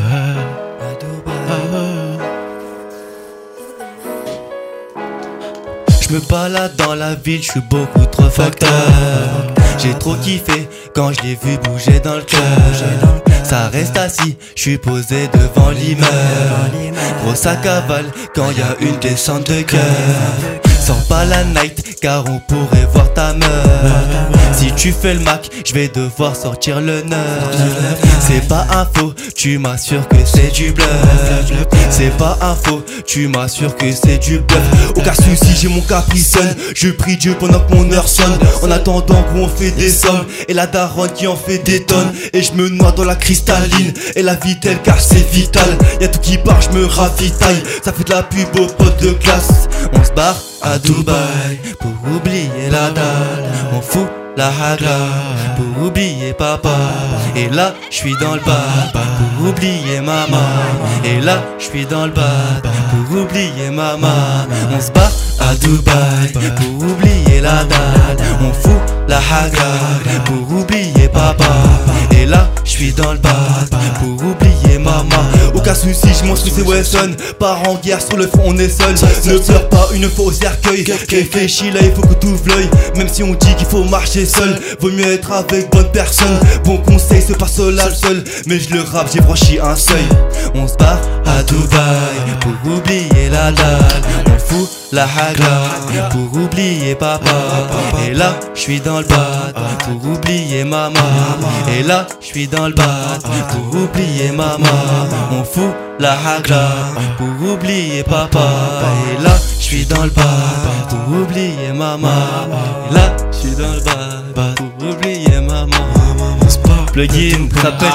E: Je me balade dans la ville, je suis beaucoup trop fucked up. J'ai trop kiffé quand je l'ai vu bouger dans le cœur. Ça reste assis, je suis posé devant l'immeuble. Gros ça cavale quand y a une descente de cœur. Sors pas la night car on pourrait voir ta meuf. Si tu fais le Mac, je vais devoir sortir le 9. C'est pas un faux, tu m'assures que c'est du bluff. C'est pas un faux, tu m'assures que c'est du bluff. Aucun souci, j'ai mon capricène. Je prie Dieu pendant que mon heure sonne. En attendant qu'on fait des sommes. Et la daronne qui en fait des tonnes. Et je me noie dans la cristalline. Et la vitelle car c'est vital. Y'a tout qui part, je me ravitaille. Ça fait de la pub aux potes de classe. On se barre à Dubaï pour oublier la dalle. On fout la hagra pour oublier papa. Et là, je suis dans le bas pour oublier maman. Et là, je suis dans le bas pour oublier maman. On se bat à Dubaï pour oublier la dalle. On fout la hagra pour oublier papa. Et là, je suis dans le bas pour oublier maman. Aucun souci, je m'en suis c'est Wesson. Part en guerre sur le front, on est seul. Ne pleure pas une fois au cercueil. Réfléchis là, il faut que t'ouvres l'œil. Même si on dit qu'il faut marcher seul, vaut mieux être avec bonne personne. Bon conseil, c'est pas cela le seul. Mais je le rappe, j'ai franchi un seuil. On se barre à Dubaï pour oublier la dalle. On fout la hagra pour oublier papa. Et là, je suis dans le bas pour oublier maman. Et là, je suis dans le bas pour oublier maman. On fout la hagra pour oublier papa. Et là, je suis dans le bas pour oublier maman. Et là, je suis dans le bas pour oublier maman. Plugin, ça pète.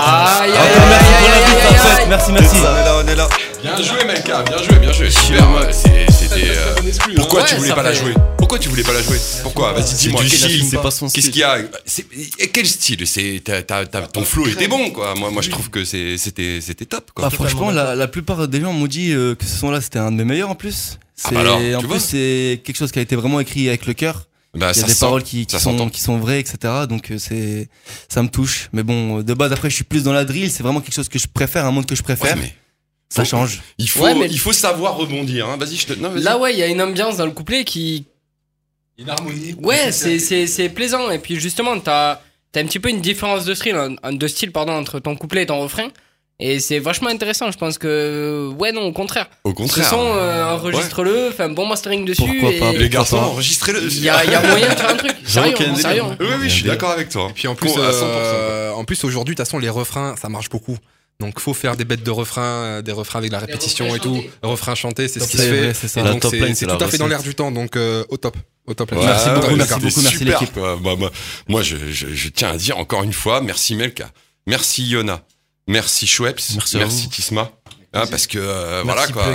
E: Merci, merci.
F: On est là.
B: Bien joué Melka, bien joué. Super. C'était. Pourquoi tu voulais pas la jouer? Pourquoi tu voulais pas la jouer? Pourquoi? Vas-y, dis-moi.
K: C'est pas son style.
B: Qu'est-ce qu'il y a? Et quel style? Ton flow était bon quoi. Moi je trouve que c'était top quoi.
E: Franchement, la plupart des gens m'ont dit que ce son-là c'était un de mes meilleurs en plus. En plus, c'est quelque chose qui a été vraiment écrit avec le cœur. Il y a des paroles qui sont vraies, etc. Donc ça me touche. Mais bon, de base après je suis plus dans la drill. C'est vraiment quelque chose que je préfère, un monde que je préfère. Ouais, ça change.
B: Il faut savoir rebondir. Hein. Vas-y, vas-y.
H: Là ouais, il y a une ambiance dans le couplet qui.
F: Une harmonie.
H: Ouais, c'est plaisant. Et puis justement, t'as un petit peu une différence de style, entre ton couplet et ton refrain. Et c'est vachement intéressant, je pense que... Ouais, non, au contraire. Ce son, enregistre-le, fais un bon mastering dessus.
E: Pourquoi pas,
B: les garçons, enregistrez-le.
H: Il y a moyen de faire un truc. Sérieux.
B: Oui, je suis d'accord avec toi.
J: Et puis en plus, aujourd'hui, de toute façon, les refrains, ça marche beaucoup. Donc faut faire des bêtes de refrains, des refrains avec la répétition et tout. Refrains chantés, c'est ce qui se fait.
E: C'est ça.
J: Donc c'est tout à fait dans l'air du temps, donc au top.
E: Merci beaucoup, merci l'équipe.
B: Moi, je tiens à dire encore une fois, merci Melka, merci Yona. Merci Schweppes, merci Tisma. Parce que voilà quoi,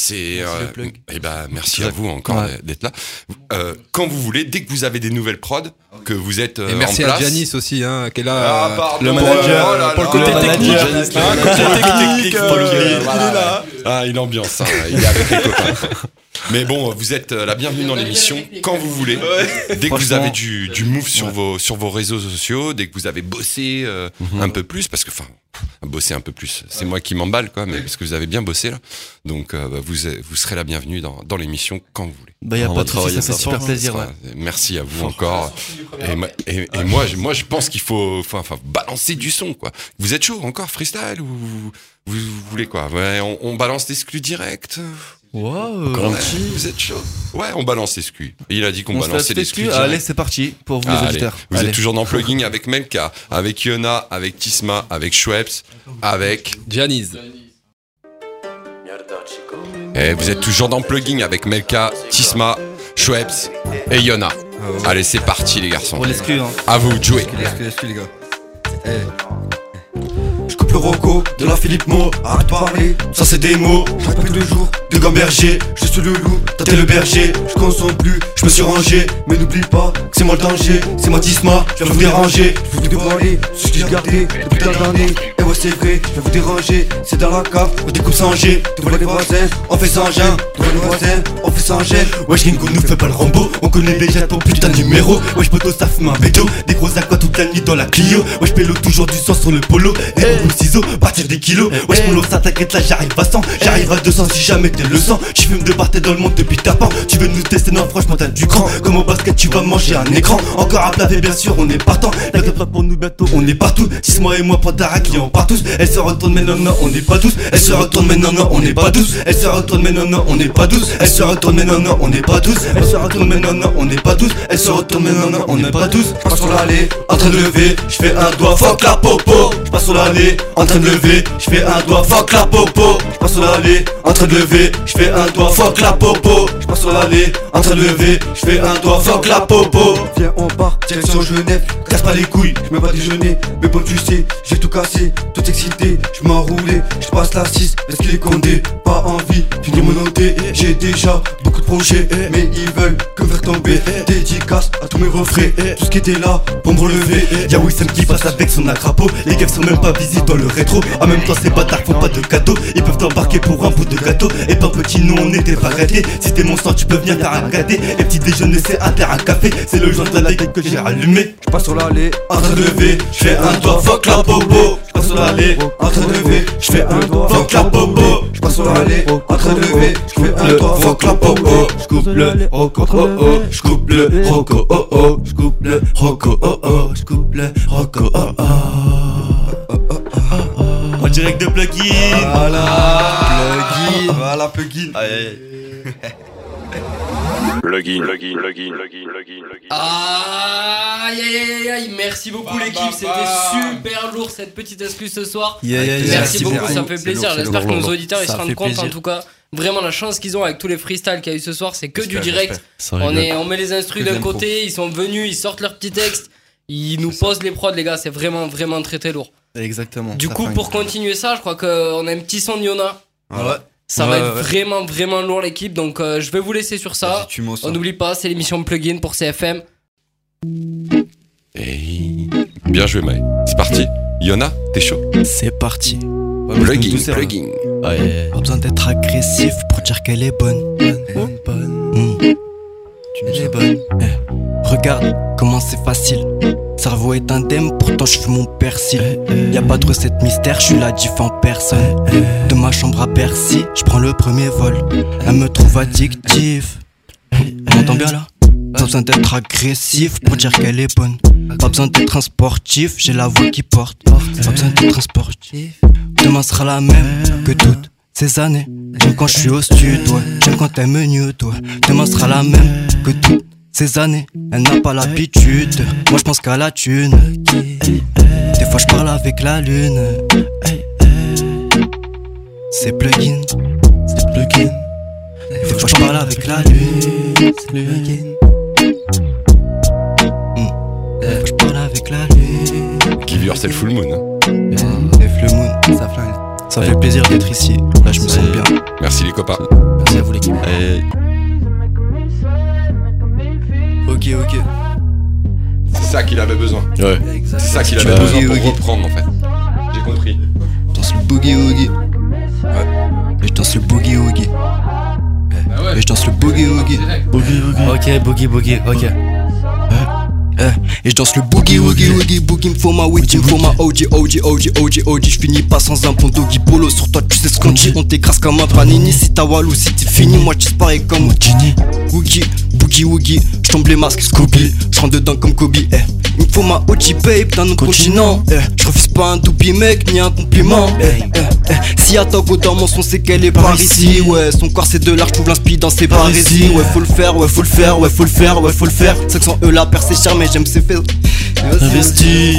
B: merci à vous encore d'être là. Quand vous voulez, dès que vous avez des nouvelles prods, que vous êtes
J: et merci
B: en place.
J: à Janice aussi, qui est là.
B: Le manager, pour le côté technique. Il est là. Ah, il ambiance, il est avec les copains. Mais bon, vous êtes la bienvenue dans l'émission quand vous voulez. Dès que vous avez du move sur vos réseaux sociaux, dès que vous avez bossé un peu plus, parce que bosser un peu plus, c'est moi qui m'emballe quoi, mais parce que vous avez bien bossé là. Donc vous serez la bienvenue dans l'émission quand vous voulez.
E: Y a pas de souci, ça fait super plaisir.
B: Merci à vous encore. Et moi je pense qu'il faut balancer du son quoi. Vous êtes chaud encore freestyle ou vous voulez quoi? Ouais, on balance l'exclu direct.
K: Encore un petit.
B: Vous êtes chaud? Ouais, on balance l'exclu. Il a dit qu'on
D: On se
B: balançait
D: laisse
B: l'exclu.
D: Allez, c'est parti pour vous les
B: Allez.
D: auditeurs.
B: Vous
D: Allez.
B: êtes toujours dans Plugging avec Melka, avec Yona, avec Tisma, avec Schweppes, avec
J: Gianise.
B: Et vous êtes toujours dans Plugging avec Melka, Tisma, Schweppes et Yona. Allez, c'est parti les garçons.
D: Pour l'exclu, hein.
B: À vous de jouer.
G: Excuse les gars. Je coupe le Rocco de la Philippe Mo. Arrête de parler, ça c'est des mots. Je répète 2 jours de gamberger. Je suis le loup, toi t'es le berger. Je consomme plus, je me suis rangé. Mais n'oublie pas que c'est moi le danger. C'est moi Tisma, je viens vous déranger. Je vous dévoiler ce que j'ai gardé depuis tant d'années. Et ouais c'est vrai, je viens vous déranger. C'est dans la cave, on découpe sans G. Devant les voisins, on fait sans gêne. Devant les voisins, on fait sans gêne. Wesh Ringo nous fait pas le Rambo. On connaît déjà ton putain de numéro. Wesh poteau ça fume un bédo. Des gros aquas toute la nuit dans la Clio. Wesh pélo toujours du sang sur le polo. Des gros ciseaux, partir des kilos. Wesh polo ça t'inquiète là j'arrive à 100. J'arrive à 200 si jamais t'es le sang. Tu fumes de partir dans le monde depuis tapant. Tu veux nous tester, non franchement t'as du cran. Comme au basket tu vas manger un écran. Encore à plaver bien sûr on est partant. T'inquiète pas pour nous bientôt on est partout. 6 mois et moi pour ta rack on part tous. Elle se retourne mais non non on n'est pas tous. Elle se retourne mais non non on n'est pas tous. Elle se retourne mais non non on n'est pas tous. Elle se retourne mais non non on n'est pas tous. Elle se retourne mais non non on n'est pas tous. Elle se retourne mais non non on n'est pas tous. Je passe sur l'allée en train de lever. Je fais un doigt fuck la popo. Je passe sur l'allée en train de lever. Je fais un doigt fuck la popo. Je passe sur l'allée en train de lever. Je fais un doigt fuck la popo. Je passe sur l'allée en train de lever. Je fais un doigt fuck la popo. Viens on part direction Genève. Casse pas les couilles, je me pas déjeuner. Mais bon tu sais, j'ai tout cassé, tout excité. Je m'en roulé, je passe la 6. Est-ce qu'il est condé? Pas envie, finir mon noté. J'ai déjà beaucoup de projets, mais ils veulent que me faire tomber. Dédicace à tous mes refrains, tout ce qui était là pour me relever. Y'a Wissem qui passe avec son accrapo. Les gars sont même pas visibles dans le rétro. En même temps ces bâtards font pas de cadeaux. Ils peuvent t'embarquer pour un bout de gâteau. Et pas petit nous on n'était pas gâtés. Si t'es mon sang tu peux venir faire un gâté. Et petit déjeuner c'est un terrain café. C'est le joint de la tête que j'ai allumé. Je passe sur l'allée en train de lever. Je fais un doigt fuck la popo. Je passe sur l'allée en train de lever. Je fais un doigt fuck la popo. Je passe sur l'allée en train de lever. Je fais un doigt fuck la popo. Je coupe le roco oh oh. Je coupe le roco oh oh. Je coupe le roco oh oh. Je coupe le roco oh oh.
D: En direct de Plugging.
G: Voilà Plugging.
A: Plugging.
H: Aïe aïe aïe aïe, merci beaucoup l'équipe, c'était super lourd cette petite excuse ce soir.
D: Merci
H: beaucoup,
D: beaucoup.
H: ça me fait plaisir. J'espère que nos auditeurs ils se
D: Ça
H: rendent
D: fait
H: compte
D: plaisir.
H: en tout cas. Vraiment la chance qu'ils ont avec tous les freestyles qu'il y a eu ce soir, c'est que du direct.
K: Ça
H: On
K: rigole.
H: met les instrus d'un côté, ils sont venus, ils sortent leurs petits textes, ils nous posent les prods les gars, c'est vraiment très très lourd.
D: Exactement.
H: Du
D: ça
H: coup
D: fait
H: pour continuer ça, je crois qu'on a un petit son de Yona.
D: Ouais.
H: Ça va
D: Ouais,
H: être
D: ouais.
H: vraiment lourd l'équipe, donc je vais vous laisser sur ça. On n'oublie pas, c'est l'émission Plugin pour CFM.
B: Et bien joué Maë. C'est parti. Yona, t'es chaud?
I: C'est parti.
B: Plugging.
K: Ouais.
I: Pas besoin d'être agressif pour dire qu'elle est bonne.
D: Elle est bonne.
I: Regarde comment c'est facile. Cerveau est indemne, pourtant je fume mon persil. Y'a pas de recette mystère, je suis la diff en personne. De ma chambre à Bercy, je prends le premier vol. Elle me trouve addictif. On m'entend bien là? Pas besoin d'être agressif pour dire qu'elle est bonne. Pas besoin d'être un sportif, j'ai la voix qui porte. Pas besoin d'être un sportif. Demain sera la même que toutes ces années. J'aime quand je suis au stud, ouais. J'aime quand elle me nude, ouais. Demain sera la même que toutes ces années. Elle n'a pas l'habitude, moi je pense qu'à la thune. Des fois je parle avec la lune. C'est Plugging. Des fois je parle avec la lune. C'est Plugging. Des fois je parle avec la lune.
B: Give yourself full moon.
I: F le moon, ça flingue. Ça fait plaisir d'être ici. Là je me sens bien.
B: Merci les copains.
I: Merci à vous l'équipe. Ok.
B: C'est ça qu'il avait besoin.
K: Ouais.
B: C'est ça qu'il avait besoin pour reprendre en fait. J'ai compris.
I: Je danse le boogie woogie. Et je danse le boogie woogie. Et je danse le boogie woogie.
D: Ok, boogie, ok.
I: Et je danse le boogie woogie woogie. Boogie me faut ma weed, me faut ma OG. Je finis pas sans un bon doggy polo. Sur toi tu sais ce qu'on dit. On t'écrase comme un panini. Si t'as Walou, si t'es fini, moi tu disparais comme Houdini. Boogie Oogie Woogie, j'tombe les masques, Scooby, j'rentre dedans comme Kobe, Il me faut ma OG babe d'un autre continent, Je refuse pas un doobie mec, ni un compliment, Si y'a Tango dans mon son, c'est qu'elle est par ici, ouais. Son corps c'est de l'art, j'trouve l'inspi dans ses parésies, ouais. Faut le faire, ouais, faut le faire, ouais, faut le faire, ouais, faut le faire. 500 la paire c'est cher, mais j'aime ses fesses.
D: Investi,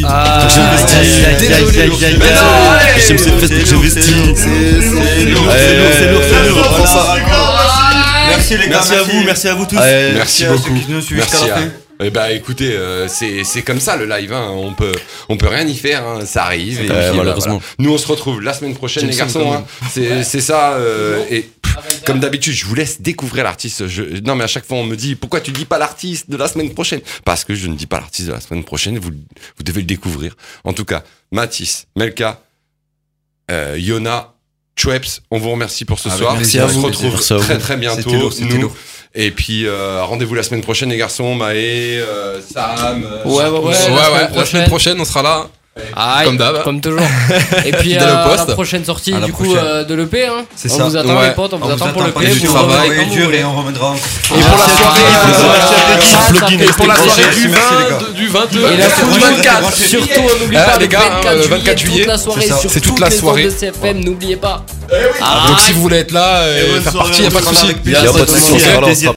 D: j'aime ces fesses, donc j'investis. C'est lourd, prends ça. Merci les gars, merci à vous tous.
B: Merci beaucoup. Merci à... Eh bah écoutez, c'est comme ça le live, hein. on peut rien y faire, hein. Ça arrive. Et puis,
K: malheureusement.
B: voilà. Nous on se retrouve la semaine prochaine les garçons, hein. C'est ça. Et comme d'habitude, je vous laisse découvrir l'artiste. Non mais à chaque fois on me dit pourquoi tu dis pas l'artiste de la semaine prochaine? Parce que je ne dis pas l'artiste de la semaine prochaine. Vous devez le découvrir. En tout cas, Mathis, Melka, Yona, Chweps, on vous remercie pour ce soir.
K: Merci à vous.
B: On se retrouve très très bientôt.
D: C'était lourd.
B: Et puis rendez-vous la semaine prochaine les garçons, Maë, Sam.
J: Ouais, la semaine prochaine on sera là. Comme d'hab.
H: Comme toujours. Et puis la prochaine sortie du coup de l'EP, hein.
D: C'est
H: on
D: ça.
H: vous attend les potes, on vous attend pour l'EP.
J: Du travail
D: et on reviendra.
J: Et pour la soirée, du 22
H: et la
J: du 24.
H: Surtout n'oubliez pas
J: les gars, 24 juillet.
H: Toute la soirée
J: C'est toute la soirée.
H: de CFM, n'oubliez pas.
J: Donc si vous voulez être là, faire partie, y a pas de souci.
K: Il y a pas de souci, on sera là, on sera